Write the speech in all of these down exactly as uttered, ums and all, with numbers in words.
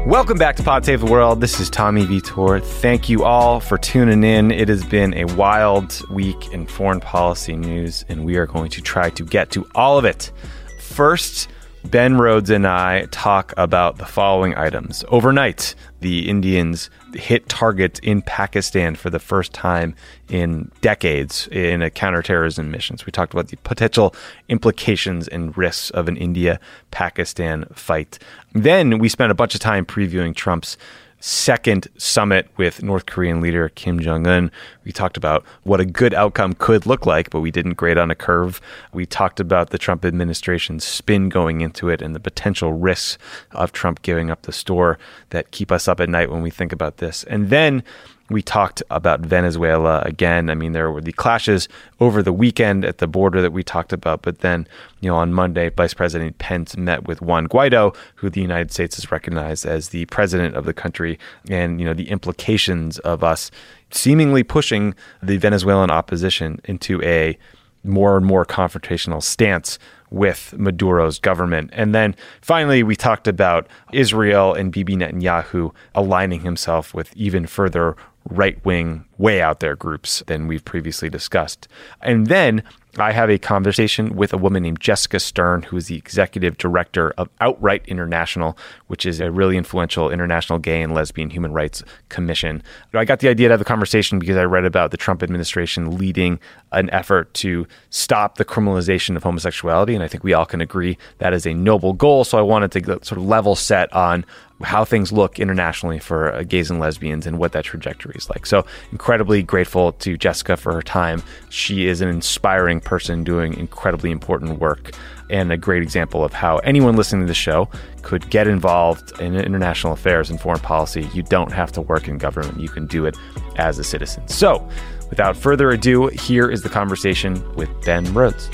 Welcome back to Pod Save the World. This is Tommy Vitor. Thank you all for tuning in. It has been a wild week in foreign policy news, and we are going to try to get to all of it. First, Ben Rhodes and I talk about the following items. Overnight, the Indians hit targets in Pakistan for the first time in decades in a counterterrorism mission. So we talked about the potential implications and risks of an India-Pakistan fight. Then we spent a bunch of time previewing Trump's second summit with North Korean leader Kim Jong-un. We talked about what a good outcome could look like, but we didn't grade on a curve. We talked about the Trump administration's spin going into it and the potential risks of Trump giving up the store that keep us up at night when we think about this. And then we talked about Venezuela again. I mean, there were the clashes over the weekend at the border that we talked about. But then, you know, on Monday, Vice President Pence met with Juan Guaido, who the United States has recognized as the president of the country. And, you know, the implications of us seemingly pushing the Venezuelan opposition into a more and more confrontational stance with Maduro's government. And then finally, we talked about Israel and Bibi Netanyahu aligning himself with even further right-wing, way out there groups than we've previously discussed. And then I have a conversation with a woman named Jessica Stern, who is the executive director of Outright International, which is a really influential international gay and lesbian human rights commission. I got the idea to have the conversation because I read about the Trump administration leading an effort to stop the criminalization of homosexuality. And I think we all can agree that is a noble goal. So I wanted to sort of level set on how things look internationally for uh, gays and lesbians and what that trajectory is like. So incredibly grateful to Jessica for her time. She is an inspiring person doing incredibly important work and a great example of how anyone listening to the show could get involved in international affairs and foreign policy. You don't have to work in government. You can do it as a citizen. So without further ado, here is the conversation with Ben Rhodes.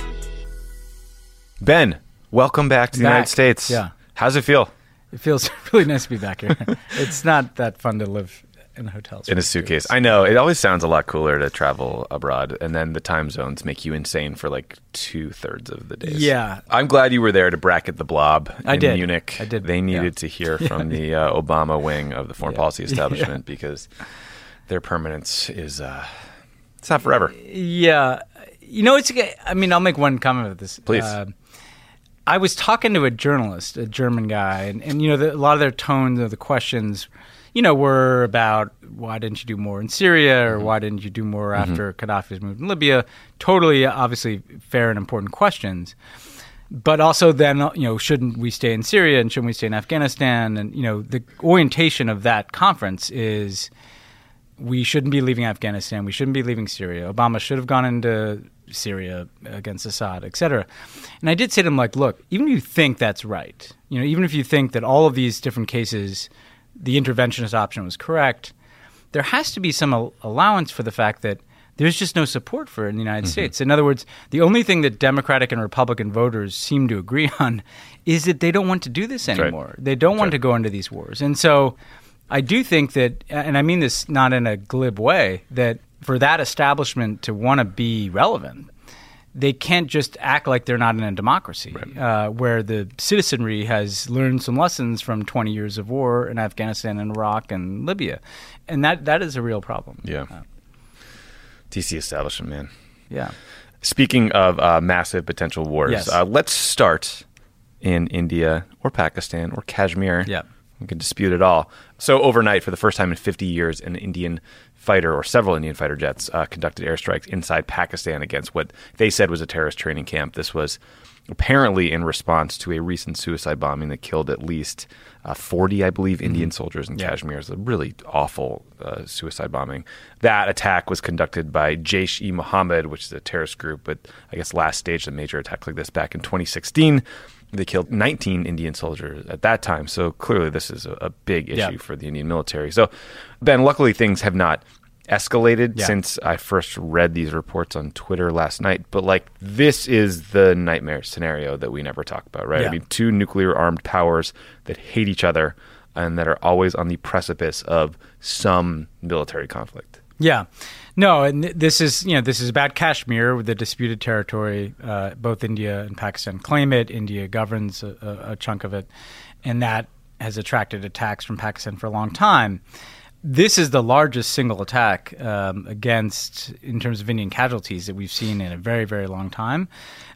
Ben, welcome back to the back. United States. Yeah. How's it feel? It feels really nice to be back here. It's not that fun to live in hotels. In a suitcase. I know. It always sounds a lot cooler to travel abroad, and then the time zones make you insane for like two-thirds of the days. Yeah. I'm glad you were there to bracket the blob in I did. Munich. I did. They needed yeah. to hear from the uh, Obama wing of the foreign yeah. policy establishment yeah. because their permanence is, uh, it's not forever. Yeah. You know, it's, I mean, I'll make one comment about this. Please. Uh, I was talking to a journalist, a German guy, and, and you know, the, a lot of their tones of the questions, you know, were about why didn't you do more in Syria or mm-hmm. why didn't you do more mm-hmm. after Gaddafi's moved in Libya? Totally, obviously, fair and important questions. But also then, you know, shouldn't we stay in Syria and shouldn't we stay in Afghanistan? And, you know, the orientation of that conference is we shouldn't be leaving Afghanistan. We shouldn't be leaving Syria. Obama should have gone into Syria against Assad, et cetera. And I did say to him, like, look, even if you think that's right, you know, even if you think that all of these different cases, the interventionist option was correct, there has to be some al- allowance for the fact that there's just no support for it in the United mm-hmm. States. In other words, the only thing that Democratic and Republican voters seem to agree on is that they don't want to do this anymore. Right. They don't that's want right. to go into these wars. And so I do think that, and I mean this not in a glib way, that for that establishment to want to be relevant, they can't just act like they're not in a democracy, right. uh, where the citizenry has learned some lessons from twenty years of war in Afghanistan and Iraq and Libya. And that that is a real problem. Yeah. Uh, D C establishment, man. Yeah. Speaking of uh, massive potential wars, yes. uh, let's start in India or Pakistan or Kashmir. Yeah. We can dispute it all. So overnight, for the first time in fifty years, an Indian fighter or several Indian fighter jets uh, conducted airstrikes inside Pakistan against what they said was a terrorist training camp. This was apparently in response to a recent suicide bombing that killed at least uh, forty, I believe, Indian mm-hmm. soldiers in yeah. Kashmir. It's a really awful uh, suicide bombing. That attack was conducted by Jaish-e-Mohammed, which is a terrorist group, but I guess last staged a major attack like this back in twenty sixteen. They killed nineteen Indian soldiers at that time. So clearly this is a, a big issue yeah. for the Indian military. So, Ben, luckily things have not escalated yeah. since I first read these reports on Twitter last night. But like, this is the nightmare scenario that we never talk about, right? Yeah. I mean, two nuclear armed powers that hate each other and that are always on the precipice of some military conflict. Yeah. No, and this is, you know, this is about Kashmir, the disputed territory. Uh, both India and Pakistan claim it. India governs a, a chunk of it. And that has attracted attacks from Pakistan for a long time. This is the largest single attack um, against, in terms of Indian casualties, that we've seen in a very, very long time.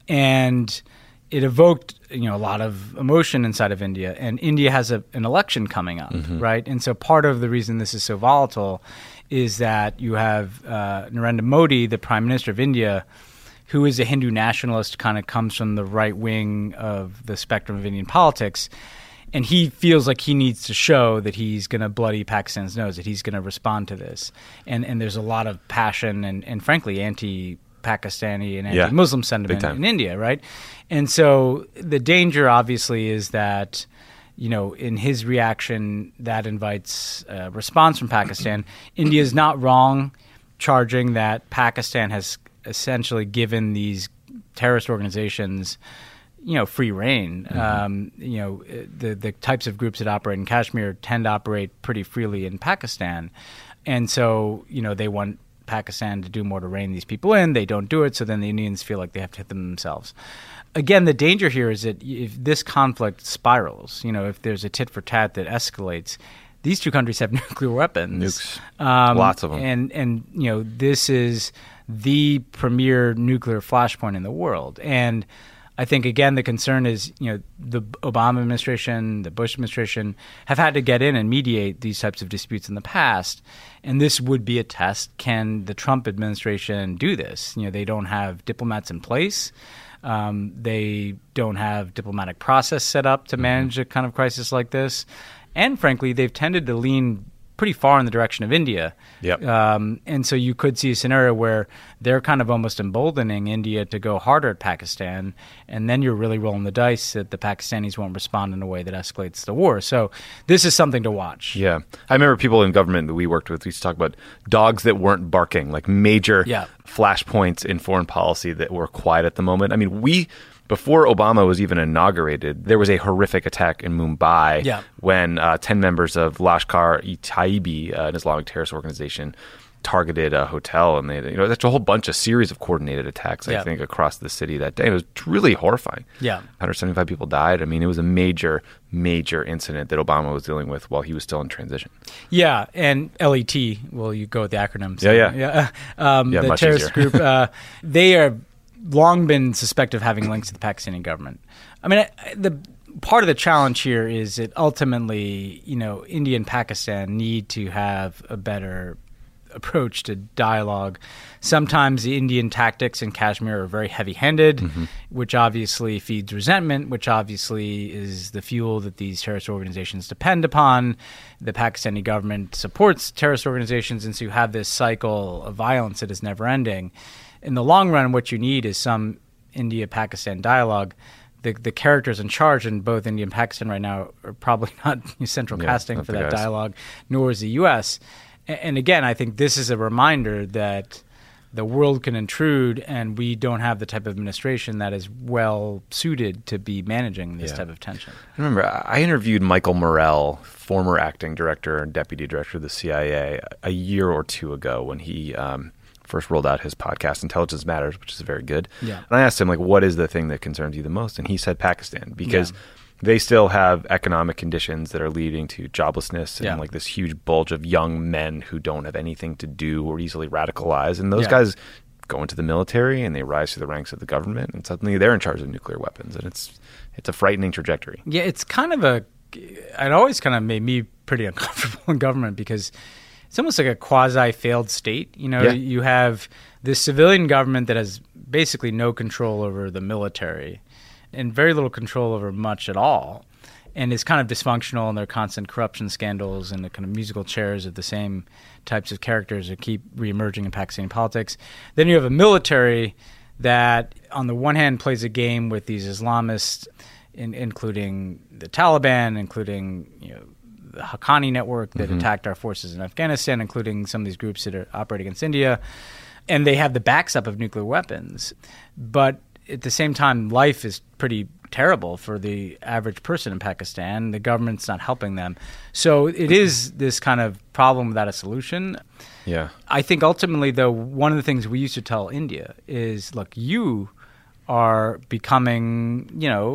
And it evoked, you know, a lot of emotion inside of India. And India has a, an election coming up, mm-hmm. right? And so part of the reason this is so volatile is that you have uh, Narendra Modi, the Prime Minister of India, who is a Hindu nationalist, kind of comes from the right wing of the spectrum of Indian politics. And he feels like he needs to show that he's going to bloody Pakistan's nose, that he's going to respond to this. And and there's a lot of passion and, and frankly, anti-Pakistani and anti-Muslim yeah, sentiment in India, right? And so the danger, obviously, is that, you know, in his reaction, that invites a response from Pakistan. India is not wrong charging that Pakistan has essentially given these terrorist organizations you know, free reign. Mm-hmm. Um, you know, the the types of groups that operate in Kashmir tend to operate pretty freely in Pakistan. And so, you know, they want Pakistan to do more to rein these people in. They don't do it, so then the Indians feel like they have to hit them themselves. Again, the danger here is that if this conflict spirals, you know, if there's a tit for tat that escalates, these two countries have nuclear weapons. Nukes. Um, Lots of them. And, and, you know, this is the premier nuclear flashpoint in the world. And I think, again, the concern is, you know, the Obama administration, the Bush administration have had to get in and mediate these types of disputes in the past. And this would be a test. Can the Trump administration do this? You know, they don't have diplomats in place. Um, they don't have diplomatic process set up to manage mm-hmm. a kind of crisis like this. And frankly, they've tended to lean pretty far in the direction of India. Yep. Um, and so you could see a scenario where they're kind of almost emboldening India to go harder at Pakistan, and then you're really rolling the dice that the Pakistanis won't respond in a way that escalates the war. So this is something to watch. Yeah. I remember people in government that we worked with, we used to talk about dogs that weren't barking, like major yeah. flashpoints in foreign policy that were quiet at the moment. I mean, we... Before Obama was even inaugurated, there was a horrific attack in Mumbai yeah. when uh, ten members of Lashkar-e-Taiba, uh, an Islamic terrorist organization, targeted a hotel, and they, you know, that's a whole bunch of series of coordinated attacks, I yeah. think, across the city that day. It was really horrifying. Yeah, one hundred seventy-five people died. I mean, it was a major, major incident that Obama was dealing with while he was still in transition. Yeah, and L E T, well, you go with the acronyms. Yeah, yeah, yeah. Um, yeah the much terrorist easier. group, uh, they are long been suspected of having links to the Pakistani government. I mean, I, the part of the challenge here is that ultimately, you know, India and Pakistan need to have a better approach to dialogue. Sometimes the Indian tactics in Kashmir are very heavy-handed, mm-hmm. which obviously feeds resentment, which obviously is the fuel that these terrorist organizations depend upon. The Pakistani government supports terrorist organizations, and so you have this cycle of violence that is never-ending. In the long run, what you need is some India-Pakistan dialogue. The the characters in charge in both India and Pakistan right now are probably not central yeah, casting for that guys. dialogue, nor is the U S. And, and again, I think this is a reminder that the world can intrude, and we don't have the type of administration that is well suited to be managing this yeah. type of tension. I remember I interviewed Michael Morrell, former acting director and deputy director of the C I A, a year or two ago when he um, first rolled out his podcast, Intelligence Matters, which is very good. Yeah. And I asked him, like, what is the thing that concerns you the most? And he said Pakistan, because yeah. they still have economic conditions that are leading to joblessness and yeah. like this huge bulge of young men who don't have anything to do or easily radicalized. And those yeah. guys go into the military and they rise through the ranks of the government, and suddenly they're in charge of nuclear weapons. And it's it's a frightening trajectory. Yeah, it's kind of a... It always kind of made me pretty uncomfortable in government, because it's almost like a quasi-failed state. You know, yeah. you have this civilian government that has basically no control over the military and very little control over much at all, and is kind of dysfunctional, and there are constant corruption scandals and the kind of musical chairs of the same types of characters that keep reemerging in Pakistani politics. Then you have a military that, on the one hand, plays a game with these Islamists, in, including the Taliban, including, you know, the Haqqani network that mm-hmm. attacked our forces in Afghanistan, including some of these groups that are operate against India. And they have the backstop of nuclear weapons. But at the same time, life is pretty terrible for the average person in Pakistan. The government's not helping them. So it is this kind of problem without a solution. Yeah. I think ultimately, though, one of the things we used to tell India is, look, you are becoming, you know,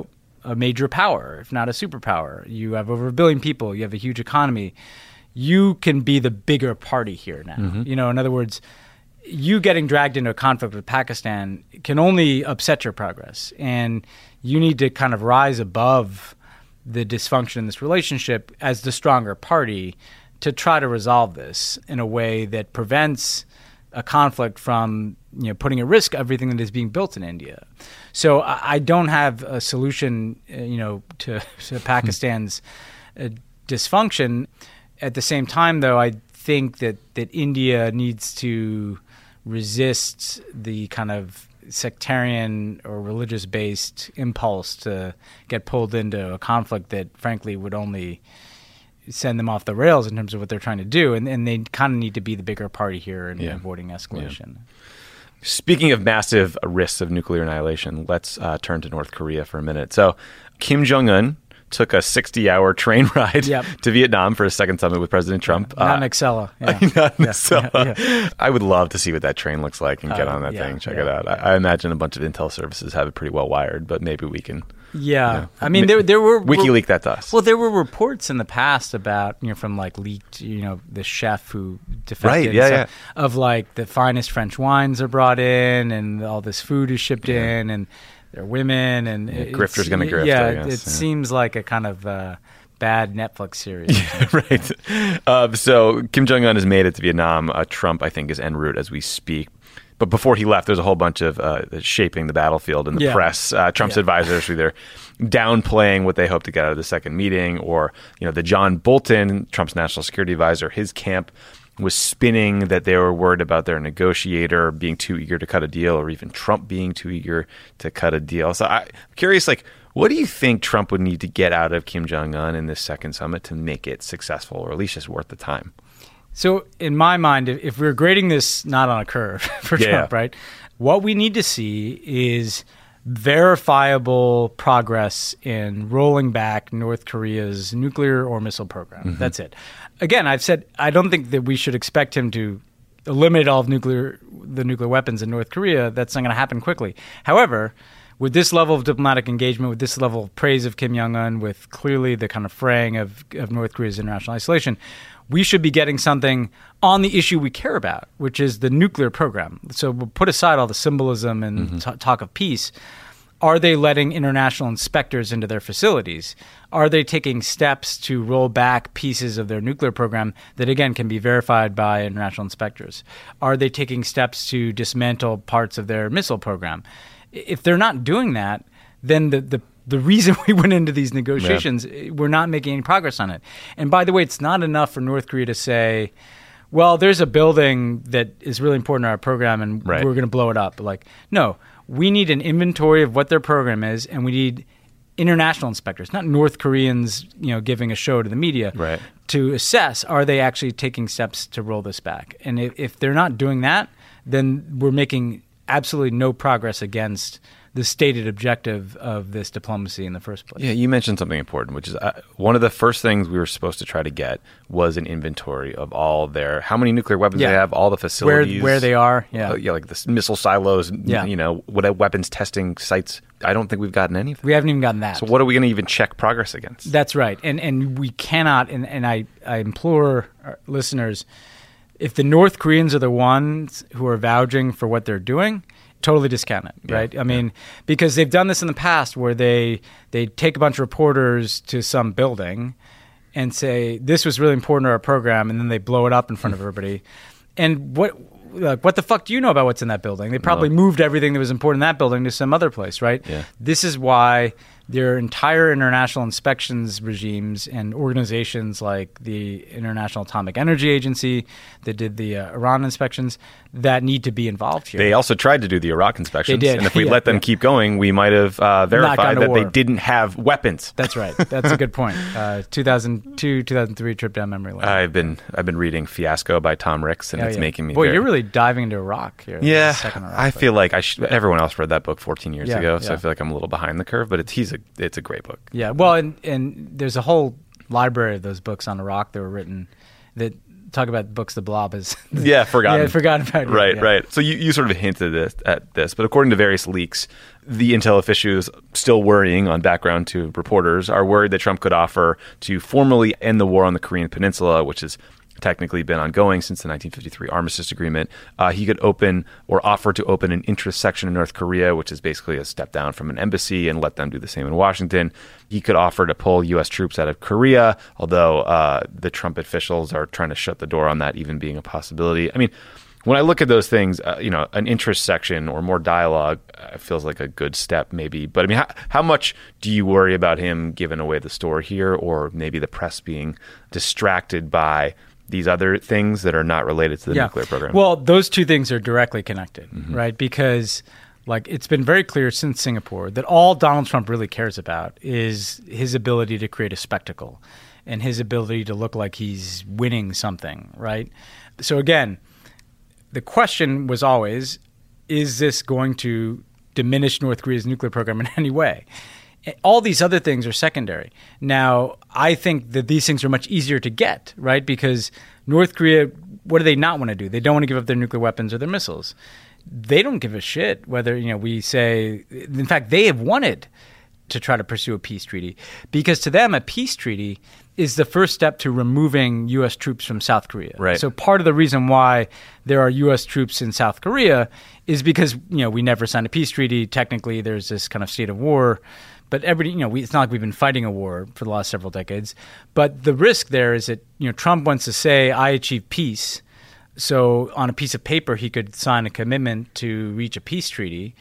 a major power, if not a superpower. You have over a billion people. You have a huge economy. You can be the bigger party here now. Mm-hmm. You know, in other words, you getting dragged into a conflict with Pakistan can only upset your progress. And you need to kind of rise above the dysfunction in this relationship as the stronger party to try to resolve this in a way that prevents a conflict from, you know, putting at risk everything that is being built in India. So I, I don't have a solution, uh, you know, to, to Pakistan's uh, dysfunction. At the same time, though, I think that, that India needs to resist the kind of sectarian or religious-based impulse to get pulled into a conflict that, frankly, would only send them off the rails in terms of what they're trying to do. And, and they kind of need to be the bigger party here in yeah. avoiding escalation. Yeah. Speaking of massive risks of nuclear annihilation, let's uh, turn to North Korea for a minute. So Kim Jong-un took a sixty-hour train ride yep. to Vietnam for a second summit with President Trump. Yeah, not uh, an Excella. Yeah. not an yeah. Excella. Yeah. Yeah. I would love to see what that train looks like and get uh, on that yeah, thing. Check yeah, it out. yeah. I, I imagine a bunch of intel services have it pretty well wired, but maybe we can... Yeah. You know, I mean, there there were... WikiLeak that to us. Well, there were reports in the past about, you know, from like leaked, you know, the chef who defected. Right, yeah, stuff, yeah. Of like the finest French wines are brought in and all this food is shipped yeah. in and they're women and... Yeah, grifter's going to grift, Yeah, I guess. it yeah. seems like a kind of... Uh, bad Netflix series. Yeah, right. Uh, so Kim Jong-un has made it to Vietnam. Uh, Trump, I think, is en route as we speak. But before he left, there's a whole bunch of uh, shaping the battlefield in the yeah. press. Uh, Trump's yeah. advisors either downplaying what they hope to get out of the second meeting, or, you know, the John Bolton, Trump's national security advisor, his camp was spinning that they were worried about their negotiator being too eager to cut a deal, or even Trump being too eager to cut a deal. So I'm curious, like, what do you think Trump would need to get out of Kim Jong-un in this second summit to make it successful, or at least just worth the time? So in my mind, if we're grading this not on a curve for yeah. Trump, right, what we need to see is verifiable progress in rolling back North Korea's nuclear or missile program. Mm-hmm. That's it. Again, I've said I don't think that we should expect him to eliminate all of nuclear the nuclear weapons in North Korea. That's not going to happen quickly. However, with this level of diplomatic engagement, with this level of praise of Kim Jong-un, with clearly the kind of fraying of, of North Korea's international isolation, we should be getting something on the issue we care about, which is the nuclear program. So we'll put aside all the symbolism and mm-hmm. t- talk of peace. Are they letting international inspectors into their facilities? Are they taking steps to roll back pieces of their nuclear program that, again, can be verified by international inspectors? Are they taking steps to dismantle parts of their missile program? If they're not doing that, then the, the, the reason we went into these negotiations, yeah. we're not making any progress on it. And by the way, it's not enough for North Korea to say, well, there's a building that is really important to our program and right. we're going to blow it up. Like, no, we need an inventory of what their program is, and we need international inspectors, not North Koreans, you know, giving a show to the media, right. to assess, are they actually taking steps to roll this back? And if, if they're not doing that, then we're making absolutely no progress against the stated objective of this diplomacy in the first place. Yeah, you mentioned something important, which is uh, one of the first things we were supposed to try to get was an inventory of all their, how many nuclear weapons yeah. they have, all the facilities. Where, where they are, yeah. Uh, yeah, like the missile silos, yeah. you know, what weapons testing sites. I don't think we've gotten any of them. We haven't even gotten that. So what are we going to even check progress against? That's right. And and we cannot, and, and I, I implore our listeners, if the North Koreans are the ones who are vouching for what they're doing, totally discount it, right? Yeah, I mean, yeah. because they've done this in the past where they they take a bunch of reporters to some building and say, this was really important to our program, and then they blow it up in front of everybody. And what like, what the fuck do you know about what's in that building? They probably no. moved everything that was important in that building to some other place, right? Yeah. This is why their entire international inspections regimes and organizations like the International Atomic Energy Agency that did the uh, Iran inspections that need to be involved here. They also tried to do the Iraq inspections. They did. And if we yeah, let them yeah. keep going, we might have uh, verified that war. they didn't have weapons. That's right. That's a good point. Uh, two thousand two, two thousand three trip down memory lane. I've been I've been reading Fiasco by Tom Ricks, and oh, it's yeah. making me Boy, very... you're really diving into Iraq here. Yeah, second Iraq, I feel like I sh- everyone else read that book fourteen years yeah, ago, so yeah. I feel like I'm a little behind the curve, but it's he's a it's a great book. Yeah, well, and, and there's a whole library of those books on Iraq that were written that talk about books, The Blob is yeah, forgotten. yeah, forgotten about it. Right, yeah. right. So you, you sort of hinted this, at this, but according to various leaks, the intel officials still worrying on background to reporters are worried that Trump could offer to formally end the war on the Korean Peninsula, which has technically been ongoing since the nineteen fifty-three Armistice Agreement. Uh, he could open or offer to open an interest section in North Korea, which is basically a step down from an embassy, and let them do the same in Washington. He could offer to pull U S troops out of Korea, although uh, the Trump officials are trying to shut the door on that even being a possibility. I mean, when I look at those things, uh, you know, an interest section or more dialogue uh, feels like a good step maybe. But I mean, how, how much do you worry about him giving away the store here, or maybe the press being distracted by these other things that are not related to the yeah. nuclear program? Well, those two things are directly connected, mm-hmm. right? Because like it's been very clear since Singapore that all Donald Trump really cares about is his ability to create a spectacle and his ability to look like he's winning something, right? So again, the question was always, is this going to diminish North Korea's nuclear program in any way? All these other things are secondary. Now, I think that these things are much easier to get, right? Because North Korea, what do they not want to do? They don't want to give up their nuclear weapons or their missiles. They don't give a shit whether, you know, we say, in fact, they have wanted to try to pursue a peace treaty, because to them, a peace treaty is the first step to removing U S troops from South Korea. Right. So part of the reason why there are U S troops in South Korea is because, you know, we never signed a peace treaty. Technically, there's this kind of state of war. But everybody, you know, we, it's not like we've been fighting a war for the last several decades. But the risk there is that, you know, Trump wants to say, I achieved peace. So on a piece of paper, he could sign a commitment to reach a peace treaty.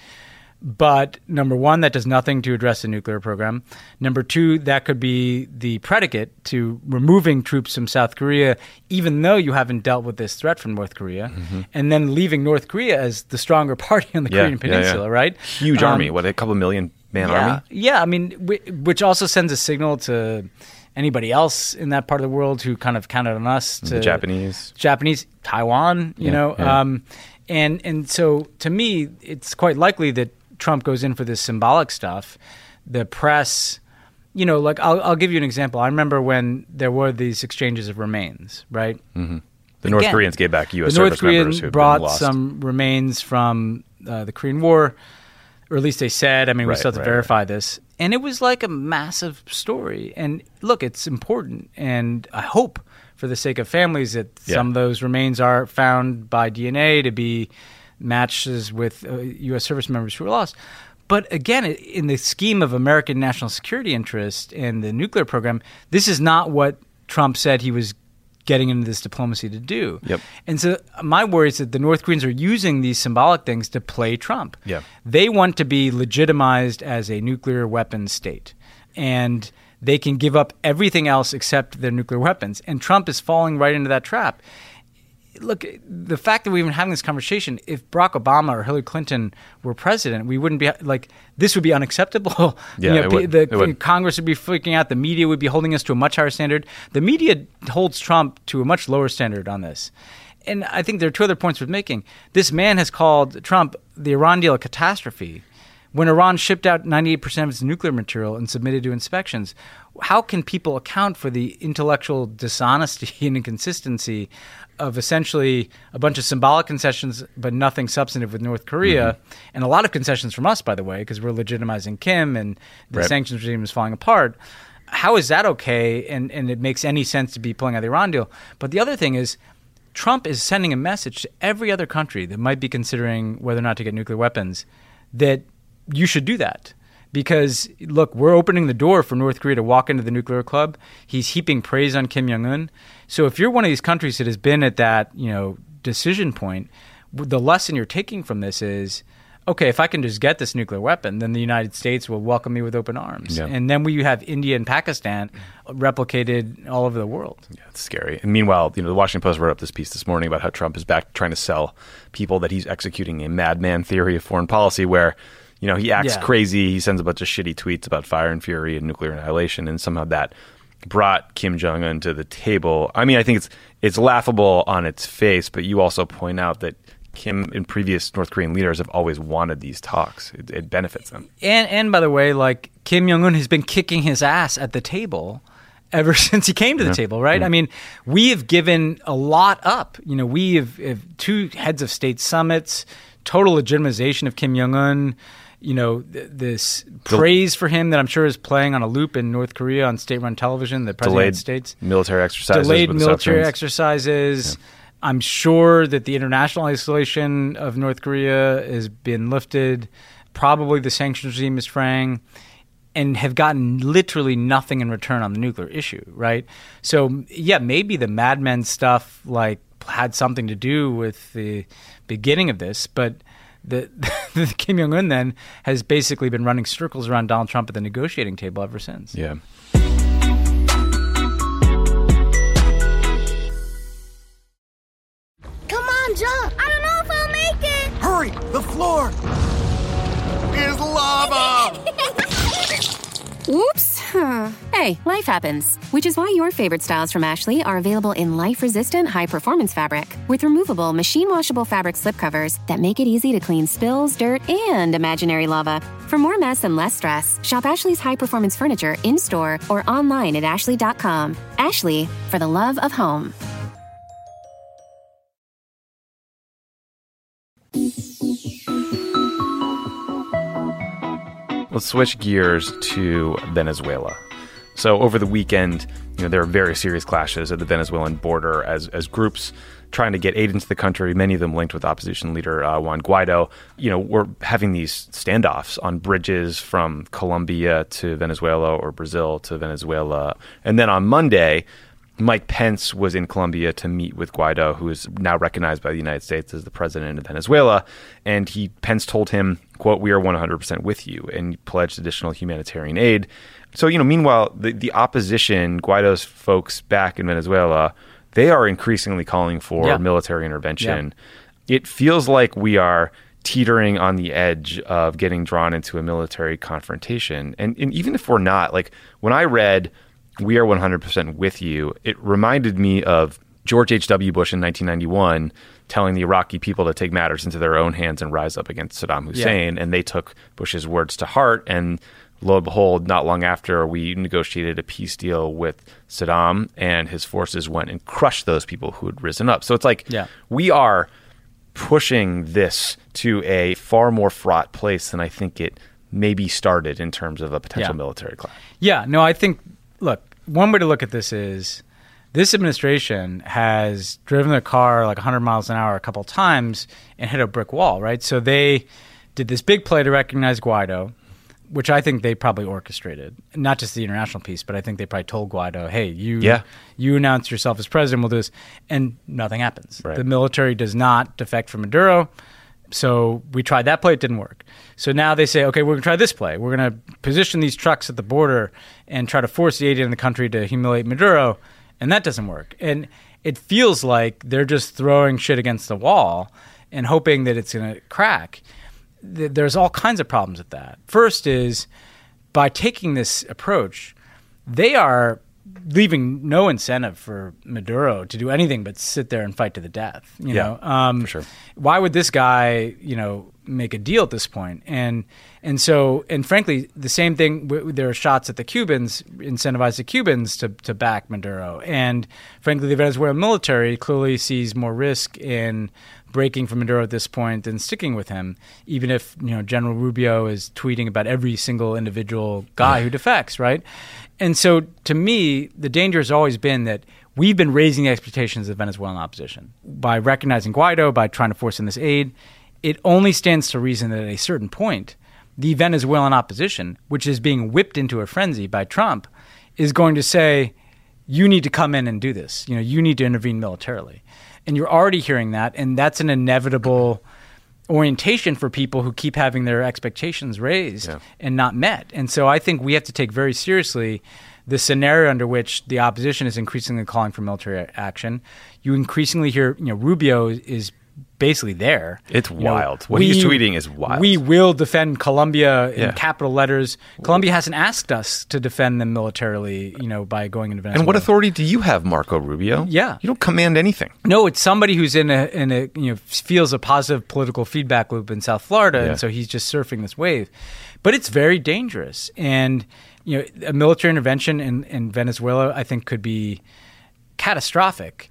But number one, that does nothing to address the nuclear program. Number two, that could be the predicate to removing troops from South Korea, even though you haven't dealt with this threat from North Korea, mm-hmm. and then leaving North Korea as the stronger party on the yeah, Korean Peninsula, yeah, yeah. right? Huge um, army. What, a couple million man yeah, army? Yeah, I mean, which also sends a signal to anybody else in that part of the world who kind of counted on us. To the Japanese. Japanese, Taiwan, you yeah, know. Yeah. Um, and and so to me, it's quite likely that Trump goes in for this symbolic stuff. The press, you know, like I'll, I'll give you an example. I remember when there were these exchanges of remains, right? Mm-hmm. The North Again, Koreans gave back U S the North service members Koreans who had brought been lost. some remains from uh, the Korean War, or at least they said. I mean, we Right, still have to right, verify right. this. And it was like a massive story. And look, it's important. And I hope for the sake of families that Yeah. some of those remains are found by D N A to be matches with uh, U S service members who were lost. But again, in the scheme of American national security interest and the nuclear program, this is not what Trump said he was getting into this diplomacy to do. Yep. And so my worry is that the North Koreans are using these symbolic things to play Trump. Yeah. They want to be legitimized as a nuclear weapons state. And they can give up everything else except their nuclear weapons. And Trump is falling right into that trap. Look, the fact that we're even having this conversation, if Barack Obama or Hillary Clinton were president, we wouldn't be like this would be unacceptable. Yeah, you know, it would. The It would. Congress would be freaking out. The media would be holding us to a much higher standard. The media holds Trump to a much lower standard on this. And I think there are two other points worth making. This man has called Trump the Iran deal a catastrophe. When Iran shipped out ninety-eight percent of its nuclear material and submitted to inspections, how can people account for the intellectual dishonesty and inconsistency of essentially a bunch of symbolic concessions but nothing substantive with North Korea, mm-hmm. and a lot of concessions from us, by the way, because we're legitimizing Kim and the right. sanctions regime is falling apart. How is that okay? And, and it makes any sense to be pulling out the Iran deal. But the other thing is Trump is sending a message to every other country that might be considering whether or not to get nuclear weapons that you should do that. Because, look, we're opening the door for North Korea to walk into the nuclear club. He's heaping praise on Kim Jong-un. So if you're one of these countries that has been at that, you know, decision point, the lesson you're taking from this is, okay, if I can just get this nuclear weapon, then the United States will welcome me with open arms. Yeah. And then we have India and Pakistan replicated all over the world. Yeah, it's scary. And meanwhile, you know, the Washington Post wrote up this piece this morning about how Trump is back trying to sell people that he's executing a madman theory of foreign policy where, you know, he acts Yeah. crazy. He sends a bunch of shitty tweets about fire and fury and nuclear annihilation, and somehow that brought Kim Jong-un to the table. I mean, I think it's it's laughable on its face, but you also point out that Kim and previous North Korean leaders have always wanted these talks. It, it benefits them. And and by the way, like Kim Jong-un has been kicking his ass at the table ever since he came to the yeah. table, right? Yeah. I mean, we have given a lot up. You know, we have, have two heads of state summits, total legitimization of Kim Jong-un, you know, th- this praise for him that I'm sure is playing on a loop in North Korea on state-run television, the President Delayed of the United States. military exercises. Delayed with the military South exercises. Yeah. I'm sure that the international isolation of North Korea has been lifted. Probably the sanctions regime is fraying, and have gotten literally nothing in return on the nuclear issue, right? So, yeah, maybe the Mad Men stuff like had something to do with the beginning of this, but the, the Kim Jong-un then has basically been running circles around Donald Trump at the negotiating table ever since. Yeah. Come on, jump. I don't know if I'll make it. Hurry, the floor is lava. Whoops. Hey, life happens. Which is why your favorite styles from Ashley are available in life-resistant, high-performance fabric with removable, machine-washable fabric slipcovers that make it easy to clean spills, dirt, and imaginary lava. For more mess and less stress, shop Ashley's high-performance furniture in-store or online at ashley dot com. Ashley, for the love of home. Let's switch gears to Venezuela. So over the weekend, you know, there are very serious clashes at the Venezuelan border as as groups trying to get aid into the country, many of them linked with opposition leader uh, Juan Guaido. You know, we're having these standoffs on bridges from Colombia to Venezuela or Brazil to Venezuela. And then on Monday, Mike Pence was in Colombia to meet with Guaido, who is now recognized by the United States as the president of Venezuela. And he Pence told him, quote, "We are one hundred percent with you," and pledged additional humanitarian aid. So, you know, meanwhile, the, the opposition, Guaido's folks back in Venezuela, they are increasingly calling for yeah. military intervention. Yeah. It feels like we are teetering on the edge of getting drawn into a military confrontation. And, and even if we're not, like when I read "We are one hundred percent with you," it reminded me of George H W. Bush in nineteen ninety-one telling the Iraqi people to take matters into their own hands and rise up against Saddam Hussein. Yeah. And they took Bush's words to heart. And lo and behold, not long after, we negotiated a peace deal with Saddam, and his forces went and crushed those people who had risen up. So it's like yeah. we are pushing this to a far more fraught place than I think it maybe started in terms of a potential yeah. military clash. Yeah, no, I think, look, one way to look at this is this administration has driven their car like one hundred miles an hour a couple of times and hit a brick wall, right? So they did this big play to recognize Guaido, which I think they probably orchestrated. Not just the international piece, but I think they probably told Guaido, hey, you yeah. you announce yourself as president, we'll do this. And nothing happens. Right. The military does not defect from Maduro. So we tried that play. It didn't work. So now they say, okay, we're going to try this play. We're going to position these trucks at the border and try to force the aid in the country to humiliate Maduro. And that doesn't work. And it feels like they're just throwing shit against the wall and hoping that it's going to crack. There's all kinds of problems with that. First is, by taking this approach, they are leaving no incentive for Maduro to do anything but sit there and fight to the death. You yeah, know, um, for sure. Why would this guy, you know, make a deal at this point? And and so, and frankly, the same thing. W- there are shots at the Cubans, incentivize the Cubans to to back Maduro. And frankly, the Venezuelan military clearly sees more risk in breaking from Maduro at this point than sticking with him, even if, you know, General Rubio is tweeting about every single individual guy who defects, right? And so, to me, the danger has always been that we've been raising the expectations of the Venezuelan opposition by recognizing Guaido, by trying to force in this aid. It only stands to reason that at a certain point, the Venezuelan opposition, which is being whipped into a frenzy by Trump, is going to say, you need to come in and do this. You know, you need to intervene militarily. And you're already hearing that, and that's an inevitable orientation for people who keep having their expectations raised yeah. and not met. And so I think we have to take very seriously the scenario under which the opposition is increasingly calling for military action. You increasingly hear, you know, Rubio is basically there. It's you wild. Know, what we, he's tweeting is wild. We will defend Colombia in yeah. capital letters. Colombia hasn't asked us to defend them militarily, you know, by going into Venezuela. And what authority do you have, Marco Rubio? Yeah. You don't command anything. No, it's somebody who's in a, in a you know, feels a positive political feedback loop in South Florida, yeah. and so he's just surfing this wave. But it's very dangerous. And you know, a military intervention in, in Venezuela, I think, could be catastrophic.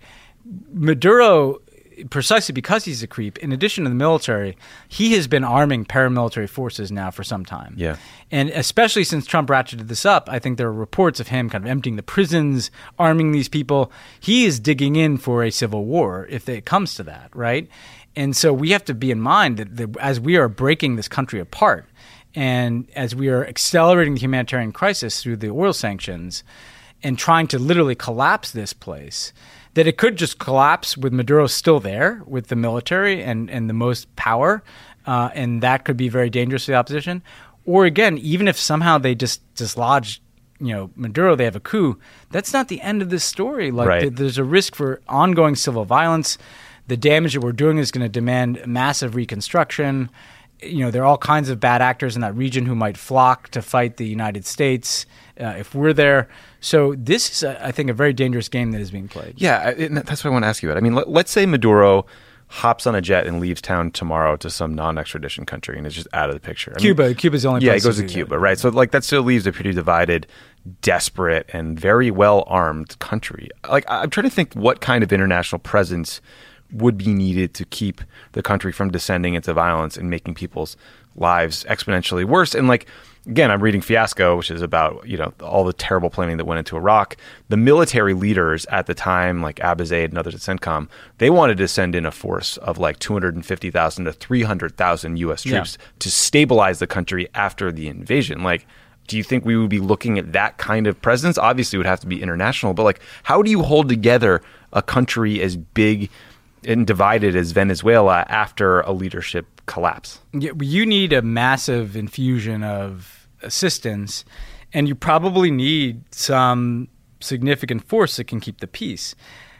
Maduro, precisely because he's a creep, in addition to the military, he has been arming paramilitary forces now for some time. Yeah. And especially since Trump ratcheted this up, I think there are reports of him kind of emptying the prisons, arming these people. He is digging in for a civil war if it comes to that, right? And so we have to be in mind that the, as we are breaking this country apart and as we are accelerating the humanitarian crisis through the oil sanctions and trying to literally collapse this place, that it could just collapse with Maduro still there with the military and, and the most power, uh, and that could be very dangerous to the opposition. Or again, even if somehow they just dislodge, you know, Maduro, they have a coup, that's not the end of this story. Like right. th- there's a risk for ongoing civil violence. The damage that we're doing is going to demand massive reconstruction. You know, there are all kinds of bad actors in that region who might flock to fight the United States uh, if we're there. So this is, a, I think, a very dangerous game that is being played. Yeah, I- and that's what I want to ask you about. I mean, let, let's say Maduro hops on a jet and leaves town tomorrow to some non-extradition country and is just out of the picture. I Cuba. mean, Cuba's the only yeah, place. he goes to to do Cuba, that. right? So like that still leaves a pretty divided, desperate, and very well-armed country. Like I'm trying to think what kind of international presence would be needed to keep the country from descending into violence and making people's lives exponentially worse. And like, again, I'm reading Fiasco, which is about, you know, all the terrible planning that went into Iraq. The military leaders at the time, like Abu Zaid and others at CENTCOM, they wanted to send in a force of like two hundred fifty thousand to three hundred thousand U S troops yeah. to stabilize the country after the invasion. Like, do you think we would be looking at that kind of presence? Obviously, it would have to be international, but like, how do you hold together a country as big and divided as Venezuela after a leadership collapse? You need a massive infusion of assistance, and you probably need some significant force that can keep the peace.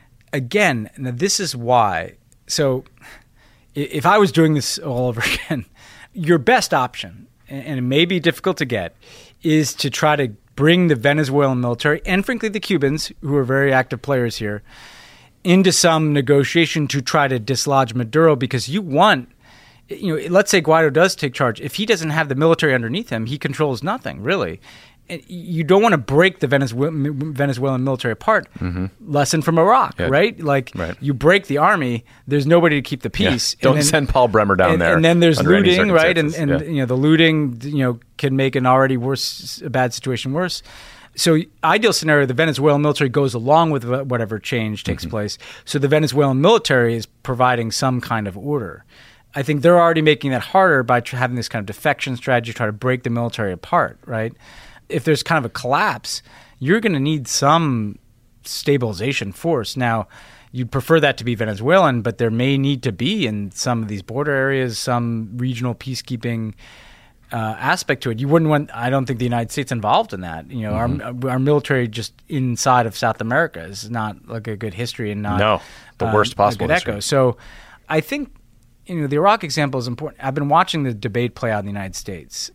Again, now this is why. So if I was doing this all over again, your best option, and it may be difficult to get, is to try to bring the Venezuelan military, and frankly the Cubans, who are very active players here, into some negotiation to try to dislodge Maduro, because you want, you know, let's say Guaido does take charge. If he doesn't have the military underneath him, he controls nothing, really. And you don't want to break the Venezuelan, Venezuelan military apart. Mm-hmm. Lesson from Iraq, yeah. right? Like, right. you break the army, there's nobody to keep the peace. Yeah. Don't then, send Paul Bremer down and, there. And then there's looting, right? And, and yeah. you know, the looting, you know, can make an already worse, a bad situation worse. So ideal scenario, the Venezuelan military goes along with whatever change takes mm-hmm. place. So the Venezuelan military is providing some kind of order. I think they're already making that harder by tr- having this kind of defection strategy, try to break the military apart, right? If there's kind of a collapse, you're going to need some stabilization force. Now, you'd prefer that to be Venezuelan, but there may need to be in some of these border areas some regional peacekeeping Uh, aspect to it. You wouldn't want, I don't think the United States involved in that. You know, mm-hmm. our our military just inside of South America is not like a good history and not no, the um, worst possible a good echo. So I think, you know, the Iraq example is important. I've been watching the debate play out in the United States,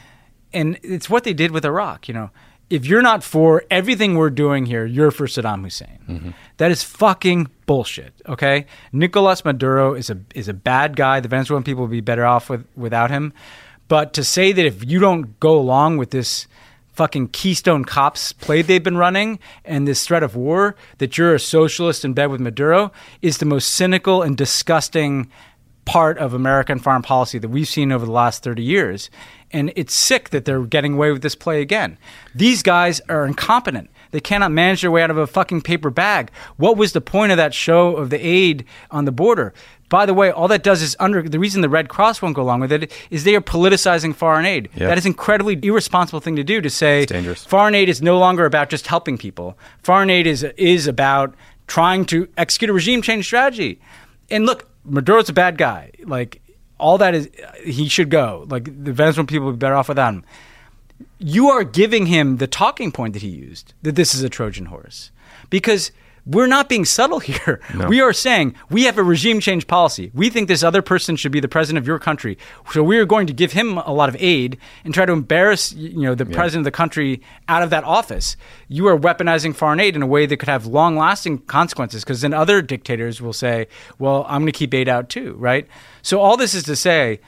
and it's what they did with Iraq. You know, if you're not for everything we're doing here, you're for Saddam Hussein. Mm-hmm. That is fucking bullshit. Okay, Nicolas Maduro is a is a bad guy. The Venezuelan people would be better off with without him. But to say that if you don't go along with this fucking Keystone Cops play they've been running and this threat of war, that you're a socialist in bed with Maduro, is the most cynical and disgusting part of American foreign policy that we've seen over the last thirty years. And it's sick that they're getting away with this play again. These guys are incompetent. They cannot manage their way out of a fucking paper bag. What was the point of that show of the aid on the border? By the way, all that does is under the reason the Red Cross won't go along with it is they are politicizing foreign aid. Yep. That is an incredibly irresponsible thing to do, to say foreign aid is no longer about just helping people. Foreign aid is is about trying to execute a regime change strategy. And look, Maduro's a bad guy. Like, all that is, he should go. Like, the Venezuelan people would be better off without him. You are giving him the talking point that he used, that this is a Trojan horse. Because we're not being subtle here. No. We are saying we have a regime change policy. We think this other person should be the president of your country. So we are going to give him a lot of aid and try to embarrass, you know, the yeah. president of the country out of that office. You are weaponizing foreign aid in a way that could have long-lasting consequences, because then other dictators will say, well, I'm going to keep aid out too, right? So all this is to say,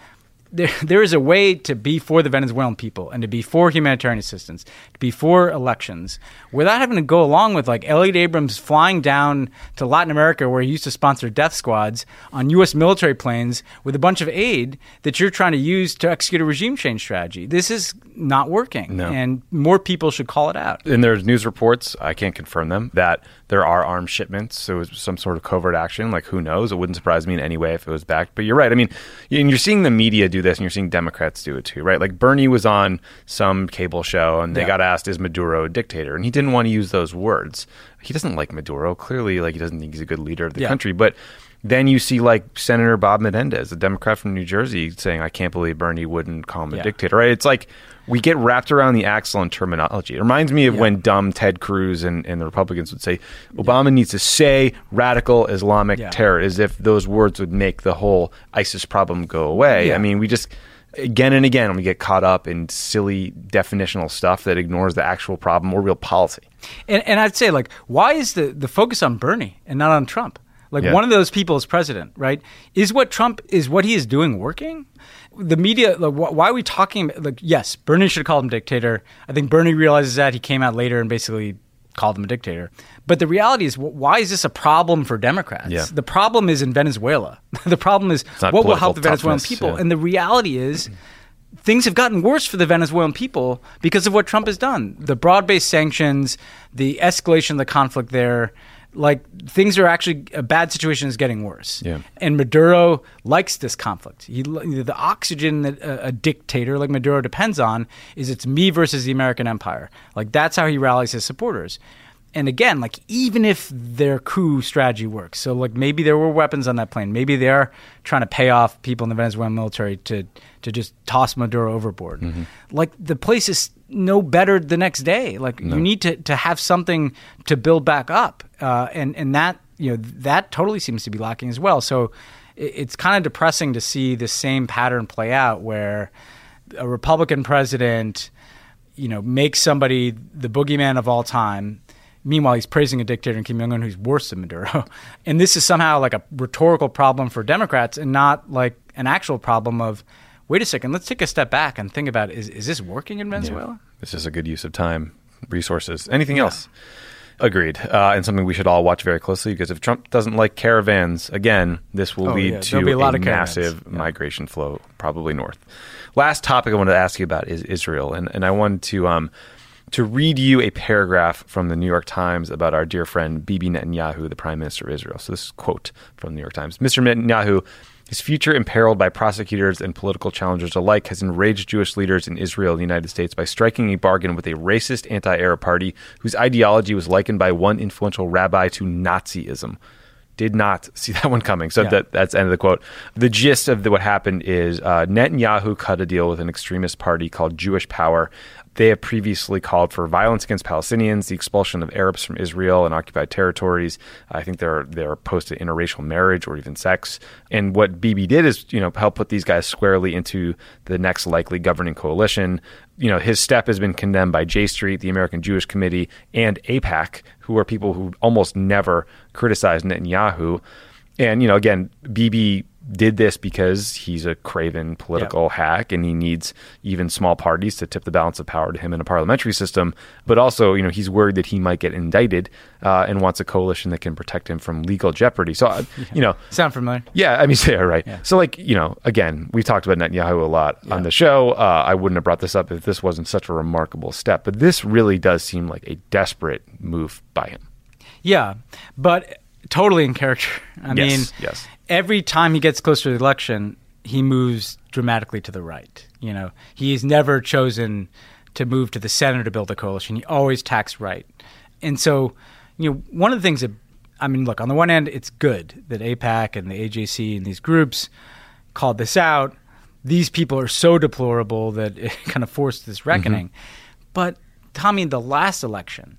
there there is a way to be for the Venezuelan people and to be for humanitarian assistance, to be for elections, without having to go along with like Elliot Abrams flying down to Latin America where he used to sponsor death squads on U S military planes with a bunch of aid that you're trying to use to execute a regime change strategy. This is not working, No. and more people should call it out. And there's news reports, I can't confirm them, that there are arms shipments. So it was some sort of covert action. Like, who knows? It wouldn't surprise me in any way if it was backed. But you're right. I mean, and you're seeing the media do this, and you're seeing Democrats do it too, right? Like Bernie was on some cable show, and they Yeah. got asked, is Maduro a dictator? And he didn't want to use those words. He doesn't like Maduro. Clearly, like, he doesn't think he's a good leader of the Yeah. country. But then you see like Senator Bob Menendez, a Democrat from New Jersey, saying, I can't believe Bernie wouldn't call him a Yeah. dictator, right? It's like we get wrapped around the axle in terminology. It reminds me of Yeah. when dumb Ted Cruz and, and the Republicans would say, Obama needs to say radical Islamic Yeah. terror, as if those words would make the whole ISIS problem go away. Yeah. I mean, we just, again and again, we get caught up in silly definitional stuff that ignores the actual problem or real policy. And, and I'd say, like, why is the, the focus on Bernie and not on Trump? Like, Yeah. one of those people is president, right? Is what Trump is what he is doing working? The media, like, wh- why are we talking? Like, yes, Bernie should have called him dictator. I think Bernie realizes that. He came out later and basically called him a dictator. But the reality is, wh- why is this a problem for Democrats? Yeah. The problem is in Venezuela. The problem is not what will help political the Venezuelan toughness, people. yeah. And the reality is, things have gotten worse for the Venezuelan people because of what Trump has done. The broad-based sanctions, the escalation of the conflict there, like, things are actually, a bad situation is getting worse. Yeah. And Maduro likes this conflict. He, the oxygen that a, a dictator like Maduro depends on is it's me versus the American empire. Like, that's how he rallies his supporters. And again, like, even if their coup strategy works, so like maybe there were weapons on that plane, maybe they are trying to pay off people in the Venezuelan military to to just toss Maduro overboard. Mm-hmm. Like, the place is no better the next day. Like, No. you need to, to have something to build back up, uh, and and that you know that totally seems to be lacking as well. So it, it's kind of depressing to see the same pattern play out, where a Republican president, you know, makes somebody the boogeyman of all time. Meanwhile, he's praising a dictator in Kim Jong-un who's worse than Maduro. And this is somehow like a rhetorical problem for Democrats and not like an actual problem of, wait a second, let's take a step back and think about, is, is this working in Venezuela? This is a good use of time, resources, anything else. Agreed. Uh, and something we should all watch very closely, because if Trump doesn't like caravans, again, this will Oh, lead yeah. to There'll be a lot of caravans. massive Yeah. migration flow, probably north. Last topic I wanted to ask you about is Israel. And, and I wanted to um, to read you a paragraph from the New York Times about our dear friend Bibi Netanyahu, the Prime Minister of Israel. So this is a quote from the New York Times. Mister Netanyahu, his future imperiled by prosecutors and political challengers alike, has enraged Jewish leaders in Israel and the United States by striking a bargain with a racist anti-Arab party whose ideology was likened by one influential rabbi to Nazism. Did not see that one coming. So Yeah. that, that's the end of the quote. The gist of the, what happened is uh, Netanyahu cut a deal with an extremist party called Jewish Power. They have previously called for violence against Palestinians, the expulsion of Arabs from Israel and occupied territories. I think they're they're opposed to interracial marriage or even sex. And what Bibi did is, you know, help put these guys squarely into the next likely governing coalition. You know, his step has been condemned by J Street, the American Jewish Committee, and AIPAC, who are people who almost never criticize Netanyahu. And, you know, again, Bibi did this because he's a craven political Yep. hack, and he needs even small parties to tip the balance of power to him in a parliamentary system. But also, you know, he's worried that he might get indicted uh, and wants a coalition that can protect him from legal jeopardy. So, uh, you know, Sound familiar? yeah, I mean, yeah, right. Yeah. So, like, you know, again, we've talked about Netanyahu a lot on the show. Uh, I wouldn't have brought this up if this wasn't such a remarkable step. But this really does seem like a desperate move by him. Yeah, but totally in character. I Yes, mean, yes. every time he gets closer to the election, he moves dramatically to the right. You know, he's never chosen to move to the center to build a coalition. He always tacks right. And so, you know, one of the things that, I mean, look, on the one hand, it's good that AIPAC and the A J C and these groups called this out. These people are so deplorable that it kind of forced this reckoning. Mm-hmm. But, Tommy, the last election,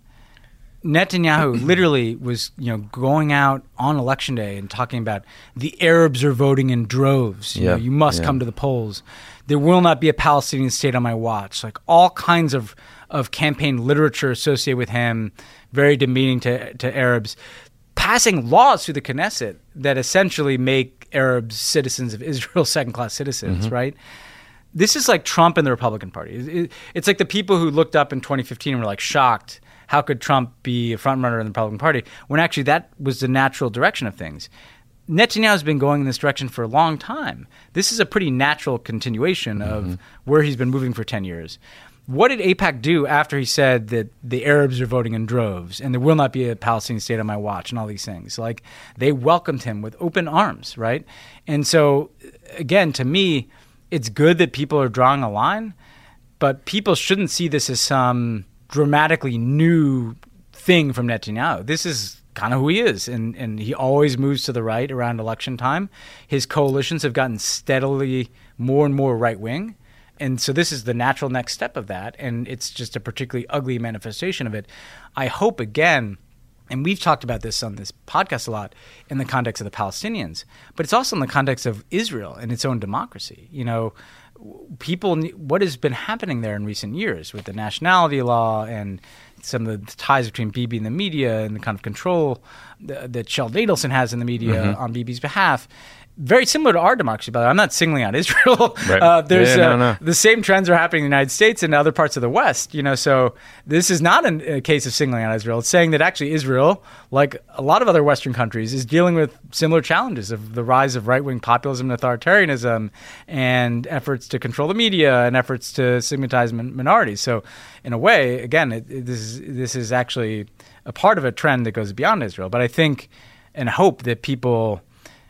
Netanyahu literally was, you know, going out on election day and talking about the Arabs are voting in droves. You Yeah, know, you must yeah. come to the polls. There will not be a Palestinian state on my watch. Like, all kinds of, of campaign literature associated with him, very demeaning to to Arabs. passing laws through the Knesset that essentially make Arabs citizens of Israel second-class citizens, mm-hmm. right? This is like Trump and the Republican Party. It, it, it's like the people who looked up in twenty fifteen and were like shocked, how could Trump be a frontrunner in the Republican Party, when actually that was the natural direction of things. Netanyahu has been going in this direction for a long time. This is a pretty natural continuation mm-hmm. of where he's been moving for ten years. What did AIPAC do after he said that the Arabs are voting in droves and there will not be a Palestinian state on my watch and all these things? Like, they welcomed him with open arms, right? And so, again, to me, it's good that people are drawing a line, but people shouldn't see this as some dramatically new thing from Netanyahu. This is kind of who he is, and, and he always moves to the right around election time. His coalitions have gotten steadily more and more right-wing. And so this is the natural next step of that, and it's just a particularly ugly manifestation of it. I hope, again, and we've talked about this on this podcast a lot in the context of the Palestinians, but it's also in the context of Israel and its own democracy. You know, people, what has been happening there in recent years with the nationality law and some of the ties between Bibi and the media and the kind of control that, that Sheldon Adelson has in the media mm-hmm. on Bibi's behalf. Very similar to our democracy, by the way. I'm not singling out Israel. Right. Uh, there's yeah, no, uh, no. the same trends are happening in the United States and other parts of the West. You know, so this is not an, a case of singling out Israel. It's saying that actually Israel, like a lot of other Western countries, is dealing with similar challenges of the rise of right-wing populism and authoritarianism, and efforts to control the media and efforts to stigmatize min- minorities. So, in a way, again, it, it, this is this is actually a part of a trend that goes beyond Israel. But I think and hope that people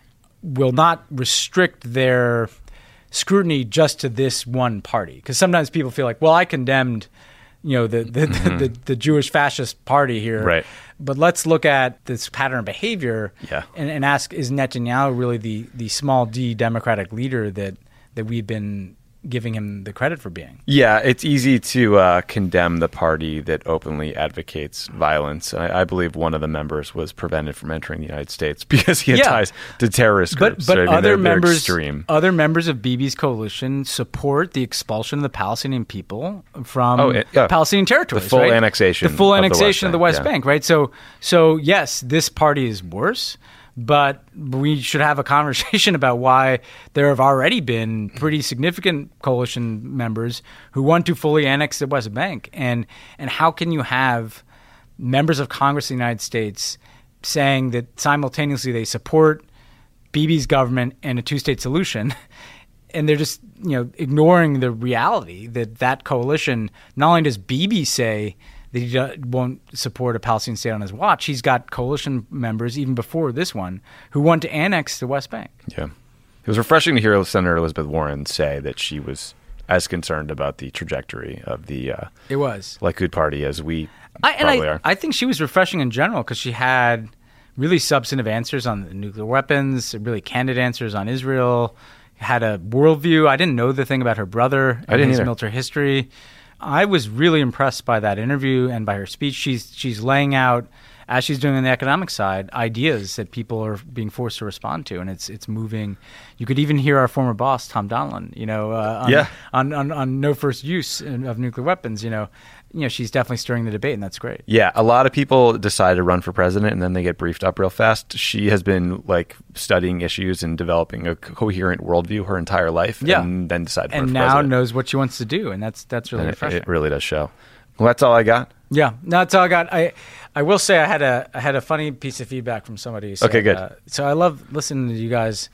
will not restrict their scrutiny just to this one party. Because sometimes people feel like, well, I condemned, you know, the the, mm-hmm. the, the the Jewish fascist party here. Right. But let's look at this pattern of behavior yeah. and, and ask, is Netanyahu really the, the small d democratic leader that, that we've been giving him the credit for being? Yeah, it's easy to uh, condemn the party that openly advocates violence. I, I believe one of the members was prevented from entering the United States because he had yeah. ties to terrorist groups. But, but so, I mean, other they're, they're members, extreme. other members of Bibi's coalition support the expulsion of the Palestinian people from oh, it, yeah. Palestinian territories. The full right? annexation. The full of annexation the of the West Bank. Bank, right? So, so yes, this party is worse. But we should have a conversation about why there have already been pretty significant coalition members who want to fully annex the West Bank. And and how can you have members of Congress of the United States saying that simultaneously they support Bibi's government and a two-state solution, and they're just, you know, ignoring the reality that that coalition, not only does Bibi say that he won't support a Palestinian state on his watch, he's got coalition members, even before this one, who want to annex the West Bank. Yeah. It was refreshing to hear Senator Elizabeth Warren say that she was as concerned about the trajectory of the uh, it was Likud party as we I, and probably I, are. I think she was refreshing in general because she had really substantive answers on the nuclear weapons, really candid answers on Israel, had a worldview. I didn't know the thing about her brother and I didn't his either. military history. I was really impressed by that interview and by her speech. She's she's laying out, as she's doing on the economic side, ideas that people are being forced to respond to, and it's it's moving. You could even hear our former boss, Tom Donilon, you know, uh, on, yeah. on, on on no first use of nuclear weapons. You know, you know, she's definitely stirring the debate, and that's great. Yeah, a lot of people decide to run for president and then they get briefed up real fast. She has been like studying issues and developing a coherent worldview her entire life, yeah. and then decided to run and for now president. knows what she wants to do, and that's that's really And it, refreshing. it really does show. Well, that's all I got. Yeah, no, that's all I got. I I will say I had a I had a funny piece of feedback from somebody. Who said, Okay, good. Uh, so I love listening to you guys.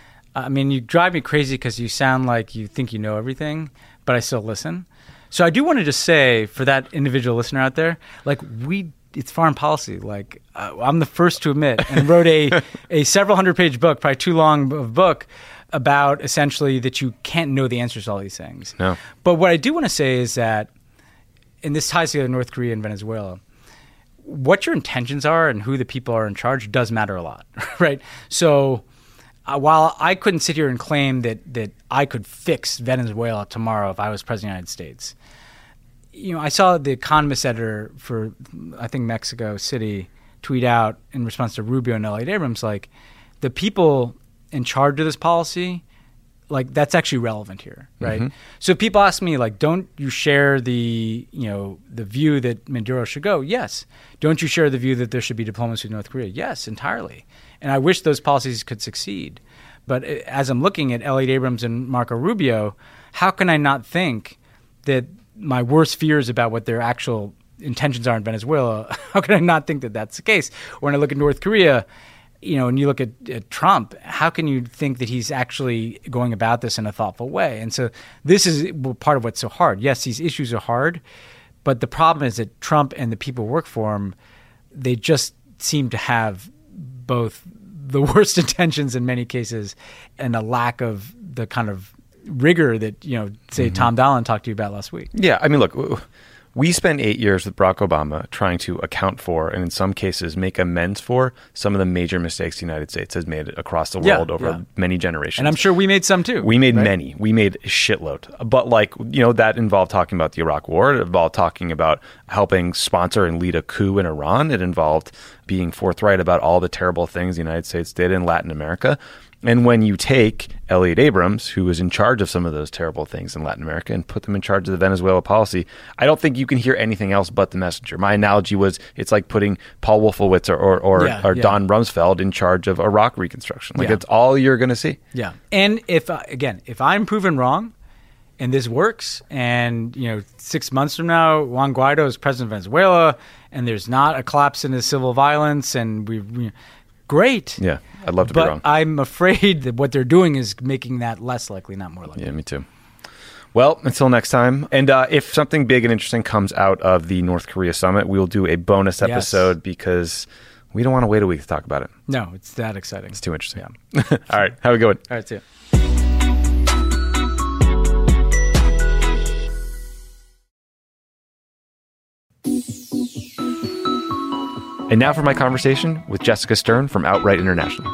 I mean, you drive me crazy because you sound like you think you know everything, but I still listen. So I do want to just say for that individual listener out there, like we, it's foreign policy. Like uh, I'm the first to admit, and wrote a a several hundred page book, probably too long of book, about essentially that you can't know the answers to all these things. No. But what I do want to say is that, and this ties together North Korea and Venezuela, what your intentions are and who the people are in charge does matter a lot, right? So uh, while I couldn't sit here and claim that that I could fix Venezuela tomorrow if I was president of the United States, you know, I saw the Economist editor for, I think, Mexico City tweet out in response to Rubio and Elliott Abrams, like, the people in charge of this policy, like that's actually relevant here, right? Mm-hmm. So people ask me, like, don't you share the, you know, the view that Maduro should go? Yes. Don't you share the view that there should be diplomacy with North Korea? Yes, entirely. And I wish those policies could succeed. But as I'm looking at Elliot Abrams and Marco Rubio, how can I not think that my worst fears about what their actual intentions are in Venezuela, how can I not think that that's the case? Or when I look at North Korea, you know, and you look at, at Trump, how can you think that he's actually going about this in a thoughtful way? And so this is part of what's so hard. Yes, these issues are hard, but the problem is that Trump and the people who work for him, they just seem to have both the worst intentions in many cases and a lack of the kind of rigor that, you know, say mm-hmm. Tom Dallin talked to you about last week. Yeah, I mean, look, we spent eight years with Barack Obama trying to account for and in some cases make amends for some of the major mistakes the United States has made across the world yeah, over yeah. many generations. And I'm sure we made some too. We made right? many. We made a shitload. But like, you know, that involved talking about the Iraq War. It involved talking about helping sponsor and lead a coup in Iran. It involved being forthright about all the terrible things the United States did in Latin America. And when you take Elliot Abrams, who was in charge of some of those terrible things in Latin America, and put them in charge of the Venezuela policy, I don't think you can hear anything else but the messenger. My analogy was it's like putting Paul Wolfowitz or or, or, yeah, or yeah. Don Rumsfeld in charge of Iraq reconstruction. Like, yeah. it's all you're going to see. Yeah. And if, uh, again, if I'm proven wrong and this works and, you know, six months from now, Juan Guaido is president of Venezuela and there's not a collapse in the civil violence and we, we great. Yeah, I'd love to but be wrong. I'm afraid that what they're doing is making that less likely, not more likely. Yeah, me too. Well, until next time. And uh, if something big and interesting comes out of the North Korea summit, we'll do a bonus episode yes. because we don't want to wait a week to talk about it. No, it's that exciting. It's too interesting. Yeah. All right, have a good one. All right, see you. And now for my conversation with Jessica Stern from Outright International.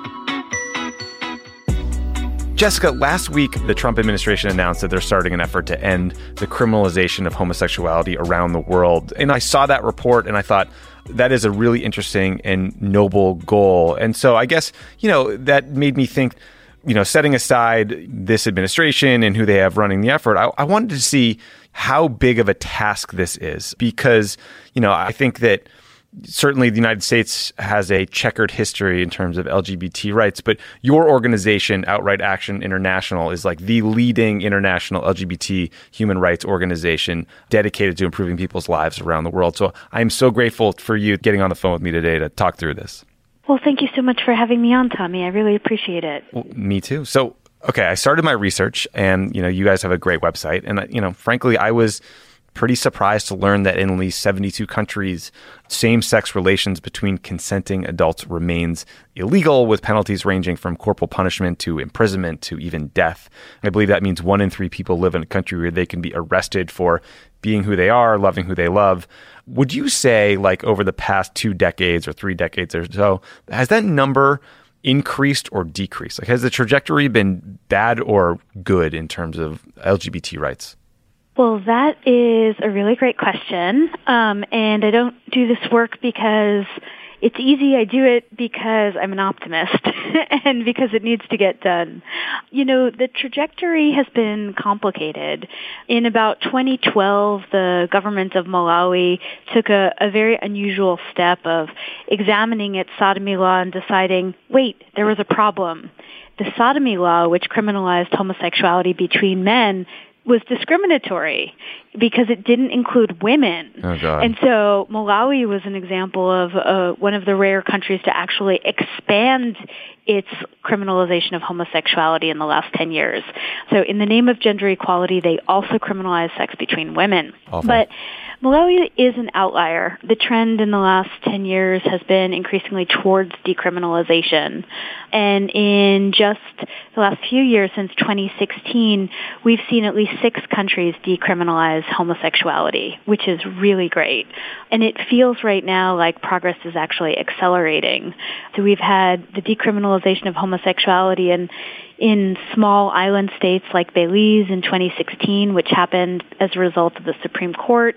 Jessica, last week, the Trump administration announced that they're starting an effort to end the criminalization of homosexuality around the world. And I saw that report and I thought, that is a really interesting and noble goal. And so I guess, you know, that made me think, you know, setting aside this administration and who they have running the effort, I, I wanted to see how big of a task this is. Because, you know, I think that certainly the United States has a checkered history in terms of L G B T rights, but your organization, Outright Action International, is like the leading international L G B T human rights organization dedicated to improving people's lives around the world. So I'm so grateful for you getting on the phone with me today to talk through this. Well, thank you so much for having me on, Tommy. I really appreciate it. Well, me too. So, okay, I started my research and, you know, you guys have a great website. And, you know, frankly, I was pretty surprised to learn that in at least seventy-two countries, same-sex relations between consenting adults remains illegal, with penalties ranging from corporal punishment to imprisonment to even death. I believe that means one in three people live in a country where they can be arrested for being who they are, loving who they love. Would you say, like, over the past two decades or three decades or so, has that number increased or decreased? Like, has the trajectory been bad or good in terms of L G B T rights? Well, that is a really great question. Um, and I don't do this work because it's easy. I do it because I'm an optimist and because it needs to get done. You know, the trajectory has been complicated. In about twenty twelve, the government of Malawi took a, a very unusual step of examining its sodomy law and deciding, wait, there was a problem. The sodomy law, which criminalized homosexuality between men, was discriminatory because it didn't include women. Oh, God. And so Malawi was an example of uh, one of the rare countries to actually expand its criminalization of homosexuality in the last ten years. So in the name of gender equality, they also criminalize sex between women. Awful. But Malawi is an outlier. The trend in the last ten years has been increasingly towards decriminalization. And in just the last few years, since twenty sixteen, we've seen at least six countries decriminalize homosexuality, which is really great. And it feels right now like progress is actually accelerating. So we've had the decriminalization of homosexuality in in small island states like Belize in twenty sixteen, which happened as a result of the Supreme Court.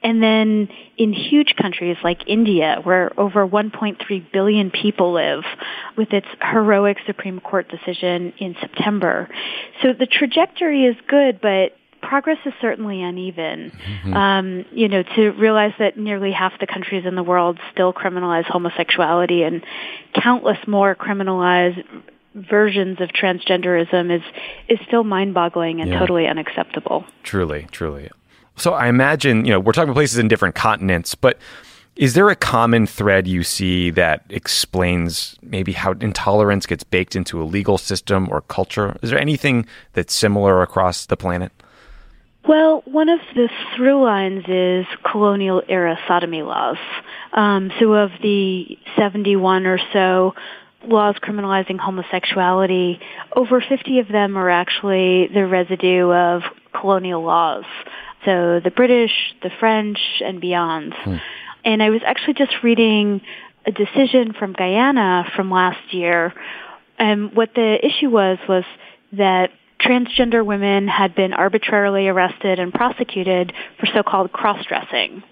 And then in huge countries like India, where over one point three billion people live, with its heroic Supreme Court decision in September. So the trajectory is good, but progress is certainly uneven. Mm-hmm. Um, you know, to realize that nearly half the countries in the world still criminalize homosexuality and countless more criminalize versions of transgenderism is is still mind-boggling and yeah. totally unacceptable. Truly, truly. So I imagine, you know, we're talking about places in different continents, but is there a common thread you see that explains maybe how intolerance gets baked into a legal system or culture? Is there anything that's similar across the planet? Well, one of the through lines is colonial-era sodomy laws. Um, so of the seventy-one or so laws criminalizing homosexuality, over fifty of them are actually the residue of colonial laws. So the British, the French, and beyond. Hmm. And I was actually just reading a decision from Guyana from last year. And what the issue was, was that transgender women had been arbitrarily arrested and prosecuted for so-called cross-dressing.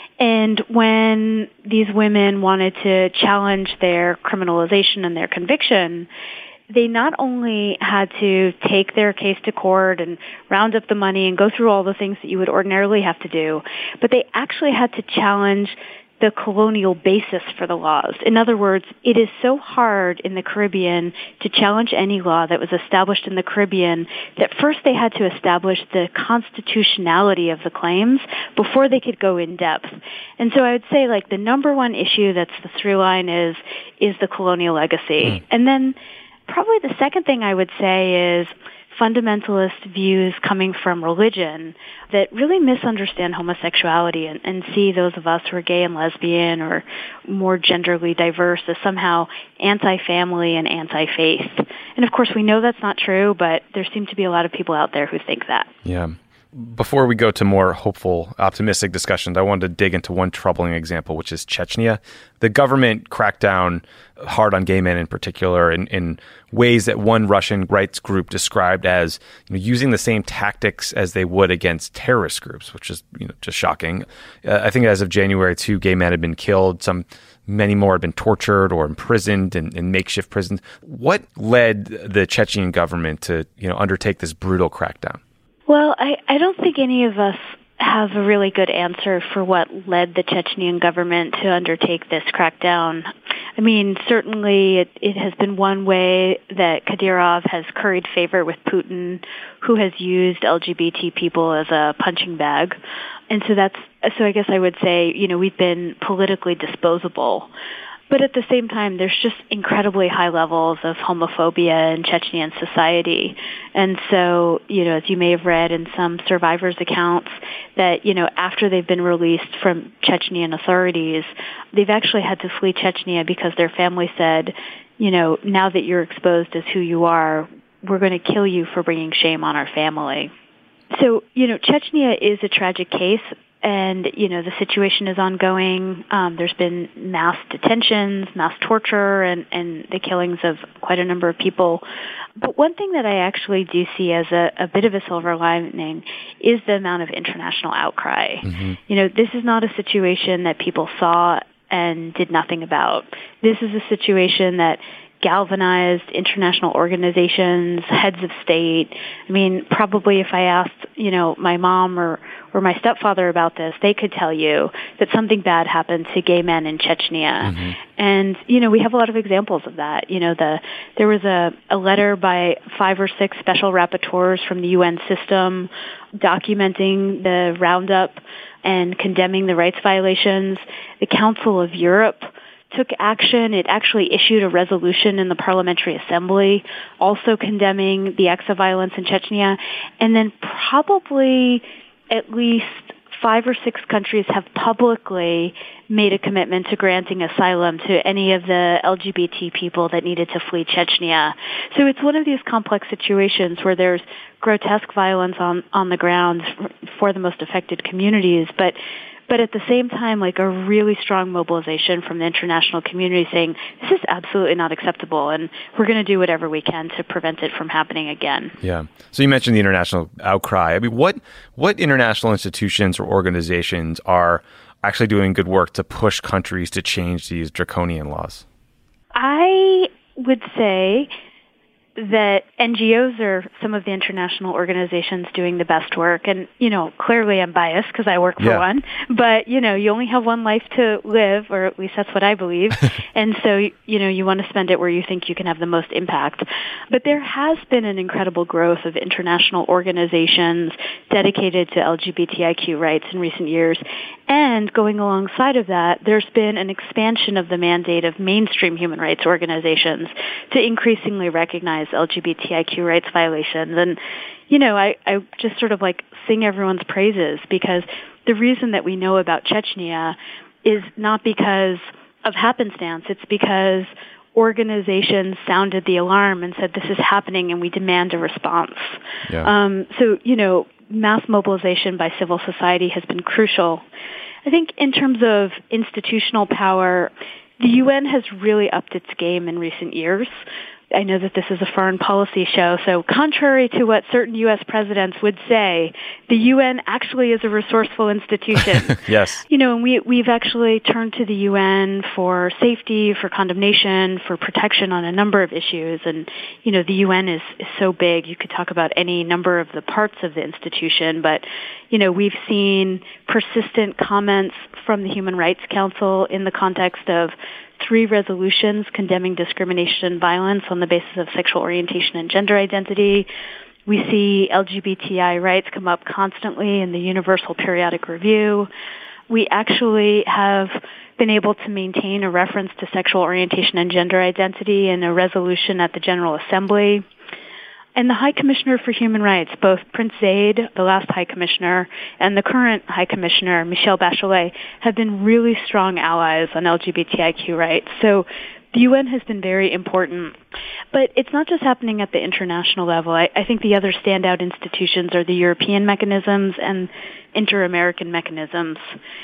And when these women wanted to challenge their criminalization and their conviction, they not only had to take their case to court and round up the money and go through all the things that you would ordinarily have to do, but they actually had to challenge the colonial basis for the laws. In other words, it is so hard in the Caribbean to challenge any law that was established in the Caribbean that first they had to establish the constitutionality of the claims before they could go in depth. And so I would say, like, the number one issue that's the through line is, is the colonial legacy. Mm. And then probably the second thing I would say is fundamentalist views coming from religion that really misunderstand homosexuality and, and see those of us who are gay and lesbian or more genderly diverse as somehow anti-family and anti-faith. And of course, we know that's not true, but there seem to be a lot of people out there who think that. Yeah. Before we go to more hopeful, optimistic discussions, I wanted to dig into one troubling example, which is Chechnya. The government cracked down hard on gay men in particular in, in ways that one Russian rights group described as, you know, using the same tactics as they would against terrorist groups, which is, you know, just shocking. Uh, I think as of January, two gay men had been killed. Some Many more had been tortured or imprisoned in, in makeshift prisons. What led the Chechen government to, you know, undertake this brutal crackdown? Well, I, I don't think any of us have a really good answer for what led the Chechnyan government to undertake this crackdown. I mean, certainly it, it has been one way that Kadyrov has curried favor with Putin, who has used L G B T people as a punching bag. And so that's, so I guess I would say, you know, we've been politically disposable. But at the same time, there's just incredibly high levels of homophobia in Chechen society. And so, you know, as you may have read in some survivors' accounts, that, you know, after they've been released from Chechen authorities, they've actually had to flee Chechnya because their family said, you know, now that you're exposed as who you are, we're going to kill you for bringing shame on our family. So, you know, Chechnya is a tragic case. And, you know, the situation is ongoing. Um, there's been mass detentions, mass torture, and, and the killings of quite a number of people. But one thing that I actually do see as a, a bit of a silver lining is the amount of international outcry. Mm-hmm. You know, this is not a situation that people saw and did nothing about. This is a situation that galvanized international organizations, heads of state. I mean, probably if I asked, you know, my mom or, or my stepfather about this, they could tell you that something bad happened to gay men in Chechnya. Mm-hmm. And, you know, we have a lot of examples of that. You know, the there was a, a letter by five or six special rapporteurs from the U N system documenting the roundup and condemning the rights violations. The Council of Europe took action. It actually issued a resolution in the Parliamentary Assembly also condemning the acts of violence in Chechnya. And then probably at least five or six countries have publicly made a commitment to granting asylum to any of the L G B T people that needed to flee Chechnya. So it's one of these complex situations where there's grotesque violence on, on the ground for the most affected communities, but but at the same time, like a really strong mobilization from the international community saying, this is absolutely not acceptable, and we're going to do whatever we can to prevent it from happening again. Yeah. So you mentioned the international outcry. I mean, what what international institutions or organizations are actually doing good work to push countries to change these draconian laws? I would say that N G Os are some of the international organizations doing the best work. And, you know, clearly I'm biased because I work for yeah. one. But, you know, you only have one life to live, or at least that's what I believe. And so, you know, you want to spend it where you think you can have the most impact. But there has been an incredible growth of international organizations dedicated to L G B T I Q rights in recent years. And going alongside of that, there's been an expansion of the mandate of mainstream human rights organizations to increasingly recognize L G B T I Q rights violations. And, you know, I, I just sort of like sing everyone's praises, because the reason that we know about Chechnya is not because of happenstance. It's because organizations sounded the alarm and said, this is happening and we demand a response. Yeah. Um, so, you know, mass mobilization by civil society has been crucial. I think in terms of institutional power, the U N has really upped its game in recent years. I know that this is a foreign policy show, so contrary to what certain U S presidents would say, the U N actually is a resourceful institution. Yes. You know, and we, we've actually turned to the U N for safety, for condemnation, for protection on a number of issues. And, you know, the U N is, is so big, you could talk about any number of the parts of the institution, but, you know, we've seen persistent comments from the Human Rights Council in the context of three resolutions condemning discrimination and violence on the basis of sexual orientation and gender identity. We see L G B T I rights come up constantly in the Universal Periodic Review. We actually have been able to maintain a reference to sexual orientation and gender identity in a resolution at the General Assembly. And the High Commissioner for Human Rights, both Prince Zaid, the last High Commissioner, and the current High Commissioner, Michelle Bachelet, have been really strong allies on L G B T I Q rights. So the U N has been very important. But it's not just happening at the international level. I, I think the other standout institutions are the European mechanisms and inter-American mechanisms.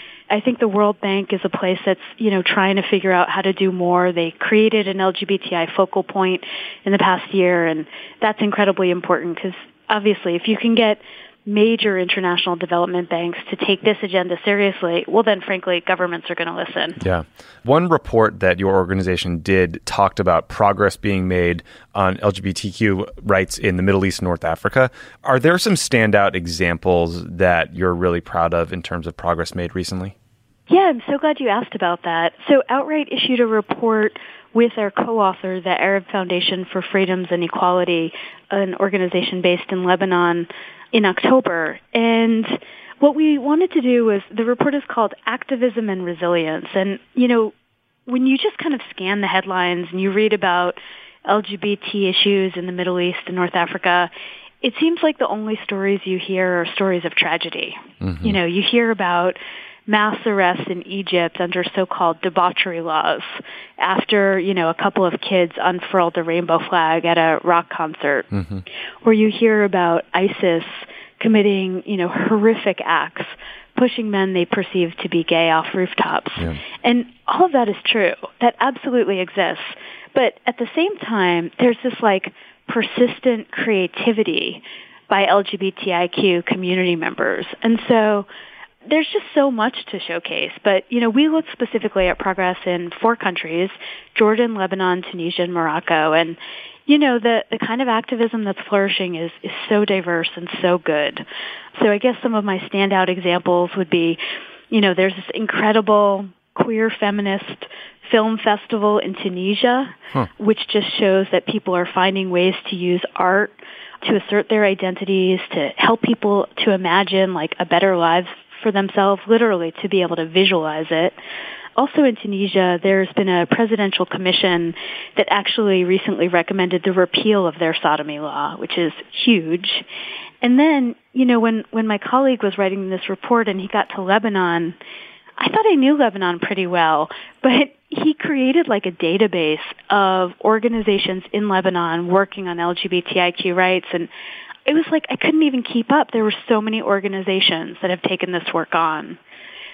I think the World Bank is a place that's, you know, trying to figure out how to do more. They created an L G B T I focal point in the past year, and that's incredibly important because obviously if you can get major international development banks to take this agenda seriously, well then frankly governments are going to listen. Yeah. One report that your organization did talked about progress being made on L G B T Q rights in the Middle East and North Africa. Are there some standout examples that you're really proud of in terms of progress made recently? Yeah, I'm so glad you asked about that. So Outright issued a report with our co-author, the Arab Foundation for Freedoms and Equality, an organization based in Lebanon, in October. And what we wanted to do was, the report is called Activism and Resilience. And, you know, when you just kind of scan the headlines and you read about L G B T issues in the Middle East and North Africa, it seems like the only stories you hear are stories of tragedy. Mm-hmm. You know, you hear about mass arrests in Egypt under so-called debauchery laws after, you know, a couple of kids unfurled a rainbow flag at a rock concert. Mm-hmm. Or you hear about ISIS committing, you know, horrific acts, pushing men they perceive to be gay off rooftops. Yeah. And all of that is true. That absolutely exists. But at the same time, there's this, like, persistent creativity by L G B T I Q community members. And so there's just so much to showcase. But, you know, we looked specifically at progress in four countries, Jordan, Lebanon, Tunisia, and Morocco. And, you know, the, the kind of activism that's flourishing is, is so diverse and so good. So I guess some of my standout examples would be, you know, there's this incredible queer feminist film festival in Tunisia, huh. which just shows that people are finding ways to use art to assert their identities, to help people to imagine, like, a better life for themselves, literally to be able to visualize it. Also in Tunisia, there's been a presidential commission that actually recently recommended the repeal of their sodomy law, which is huge. And then, you know, when, when my colleague was writing this report and he got to Lebanon, I thought I knew Lebanon pretty well, but he created like a database of organizations in Lebanon working on L G B T I Q rights, and it was like I couldn't even keep up. There were so many organizations that have taken this work on.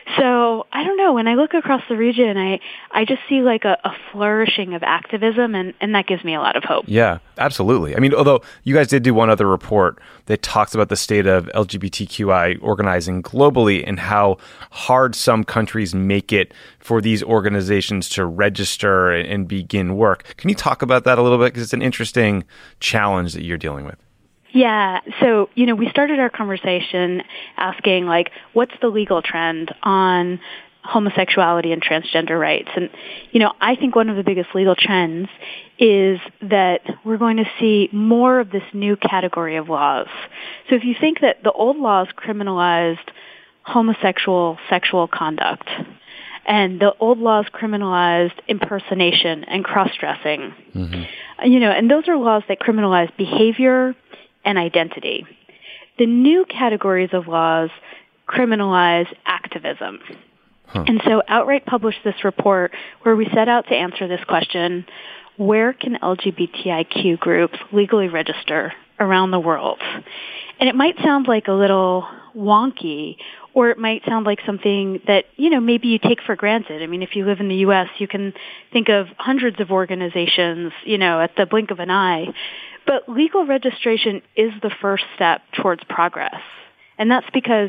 So I don't know. When I look across the region, I, I just see like a, a flourishing of activism, and, and that gives me a lot of hope. Yeah, absolutely. I mean, although you guys did do one other report that talks about the state of L G B T Q I organizing globally and how hard some countries make it for these organizations to register and, and begin work. Can you talk about that a little bit? Because it's an interesting challenge that you're dealing with. Yeah. So, you know, we started our conversation asking, like, what's the legal trend on homosexuality and transgender rights? And, you know, I think one of the biggest legal trends is that we're going to see more of this new category of laws. So if you think that the old laws criminalized homosexual sexual conduct, and the old laws criminalized impersonation and cross-dressing, mm-hmm. you know, and those are laws that criminalize behavior and identity. The new categories of laws criminalize activism. Huh. And so Outright published this report where we set out to answer this question: where can L G B T I Q groups legally register around the world? And it might sound like a little wonky, or it might sound like something that, you know, maybe you take for granted. I mean, if you live in the U S, you can think of hundreds of organizations, you know, at the blink of an eye. But legal registration is the first step towards progress. And that's because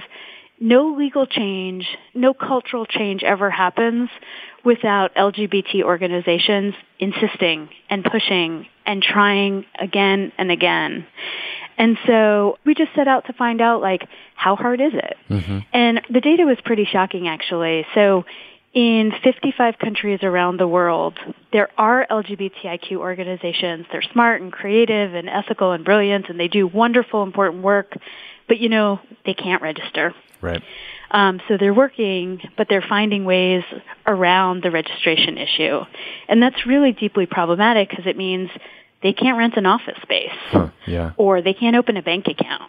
no legal change, no cultural change ever happens without L G B T organizations insisting and pushing and trying again and again. And so we just set out to find out, like, how hard is it? Mm-hmm. And the data was pretty shocking, actually. So in fifty-five countries around the world, there are L G B T I Q organizations. They're smart and creative and ethical and brilliant, and they do wonderful, important work. But, you know, they can't register. Right. Um, so they're working, but they're finding ways around the registration issue. And that's really deeply problematic because it means they can't rent an office space. Huh, yeah. Or they can't open a bank account.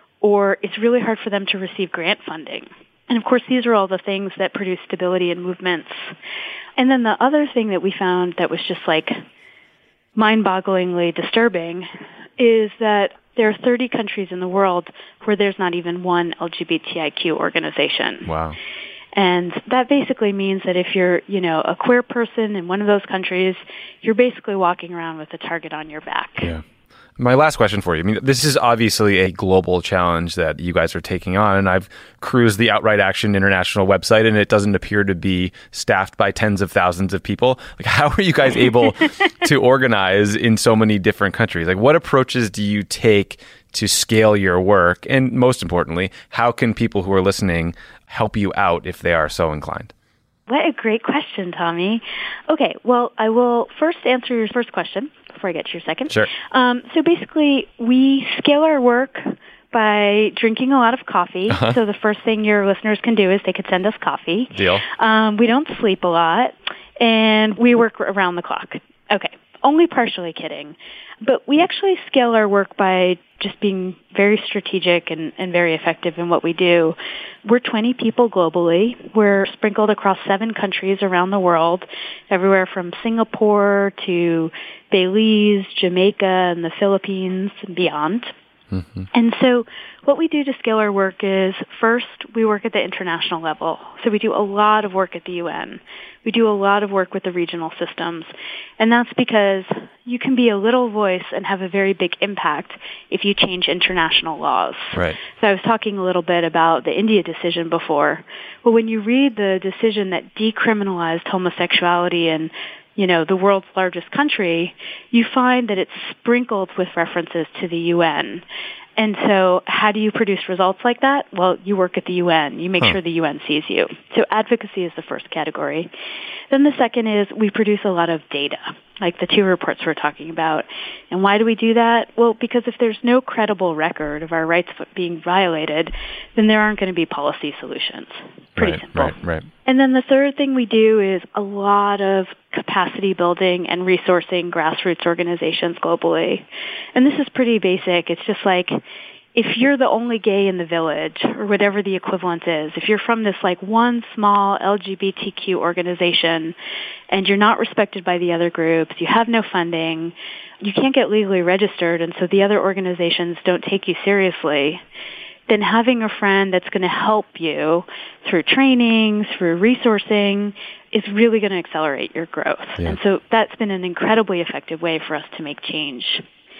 Or it's really hard for them to receive grant funding. And, of course, these are all the things that produce stability in movements. And then the other thing that we found that was just, like, mind-bogglingly disturbing is that there are thirty countries in the world where there's not even one L G B T I Q organization. Wow. And that basically means that if you're, you know, a queer person in one of those countries, you're basically walking around with a target on your back. Yeah. My last question for you. I mean, this is obviously a global challenge that you guys are taking on, and I've cruised the Outright Action International website, and it doesn't appear to be staffed by tens of thousands of people. Like, how are you guys able to organize in so many different countries? Like, what approaches do you take to scale your work? And most importantly, how can people who are listening help you out if they are so inclined? What a great question, Tommy. Okay, well, I will first answer your first question before I get to your second. Sure. Um, so basically, we scale our work by drinking a lot of coffee. Uh-huh. So the first thing your listeners can do is they could send us coffee. Deal. Um, we don't sleep a lot, and we work around the clock. Okay, only partially kidding. But we actually scale our work by just being very strategic and, and very effective in what we do. We're twenty people globally. We're sprinkled across seven countries around the world, everywhere from Singapore to Belize, Jamaica, and the Philippines and beyond. Mm-hmm. And so what we do to scale our work is, first, we work at the international level. So we do a lot of work at the U N. We do a lot of work with the regional systems. And that's because you can be a little voice and have a very big impact if you change international laws. Right. So I was talking a little bit about the India decision before. Well, when you read the decision that decriminalized homosexuality in, you know, the world's largest country, you find that it's sprinkled with references to the U N. And so how do you produce results like that? Well, you work at the U N. You make huh. sure the U N sees you. So advocacy is the first category. Then the second is we produce a lot of data, like the two reports we're talking about. And why do we do that? Well, because if there's no credible record of our rights being violated, then there aren't going to be policy solutions. Pretty right, simple. Right, right. And then the third thing we do is a lot of capacity building and resourcing grassroots organizations globally. And this is pretty basic. It's just like, if you're the only gay in the village, or whatever the equivalent is, if you're from this like one small L G B T Q organization and you're not respected by the other groups, you have no funding, you can't get legally registered, and so the other organizations don't take you seriously, then having a friend that's going to help you through training, through resourcing, is really going to accelerate your growth. Yeah. And so that's been an incredibly effective way for us to make change.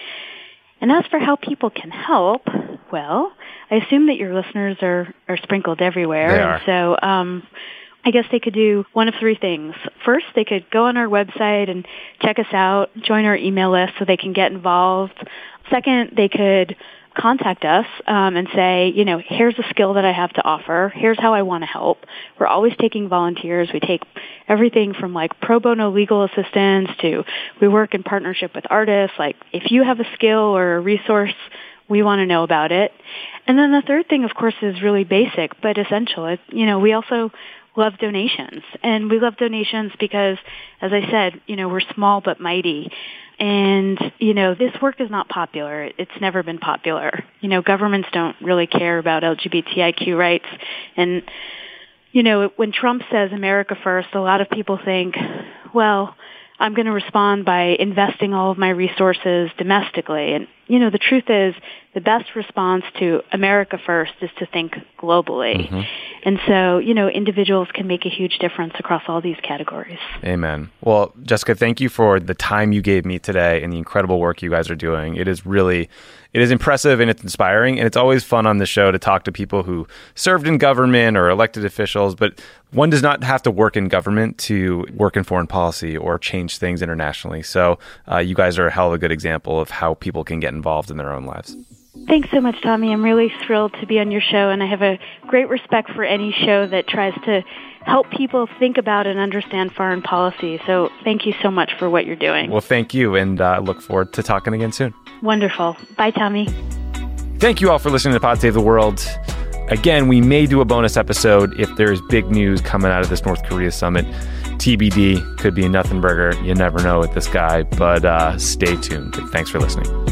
And as for how people can help, well, I assume that your listeners are, are sprinkled everywhere. They are. And so um, I guess they could do one of three things. First, they could go on our website and check us out, join our email list so they can get involved. Second, they could contact us um, and say, you know, here's a skill that I have to offer. Here's how I want to help. We're always taking volunteers. We take everything from like pro bono legal assistance to we work in partnership with artists. Like if you have a skill or a resource, we want to know about it. And then the third thing, of course, is really basic but essential. It, you know, we also love donations. And we love donations because, as I said, you know, we're small but mighty. And, you know, this work is not popular. It's never been popular. You know, governments don't really care about L G B T I Q rights. And, you know, when Trump says America first, a lot of people think, well, I'm going to respond by investing all of my resources domestically. And, you know, the truth is the best response to America first is to think globally. Mm-hmm. And so, you know, individuals can make a huge difference across all these categories. Amen. Well, Jessica, thank you for the time you gave me today and the incredible work you guys are doing. It is really, it is impressive and it's inspiring. And it's always fun on the show to talk to people who served in government or elected officials, but one does not have to work in government to work in foreign policy or change things internationally. So uh, you guys are a hell of a good example of how people can get involved in their own lives. Thanks so much, Tommy. I'm really thrilled to be on your show, and I have a great respect for any show that tries to help people think about and understand foreign policy. So thank you so much for what you're doing. Well, thank you, and I uh, look forward to talking again soon. Wonderful. Bye, Tommy. Thank you all for listening to Pod Save the World. Again, we may do a bonus episode if there's big news coming out of this North Korea summit. T B D, could be a nothing burger. You never know with this guy, but uh, stay tuned. Thanks for listening.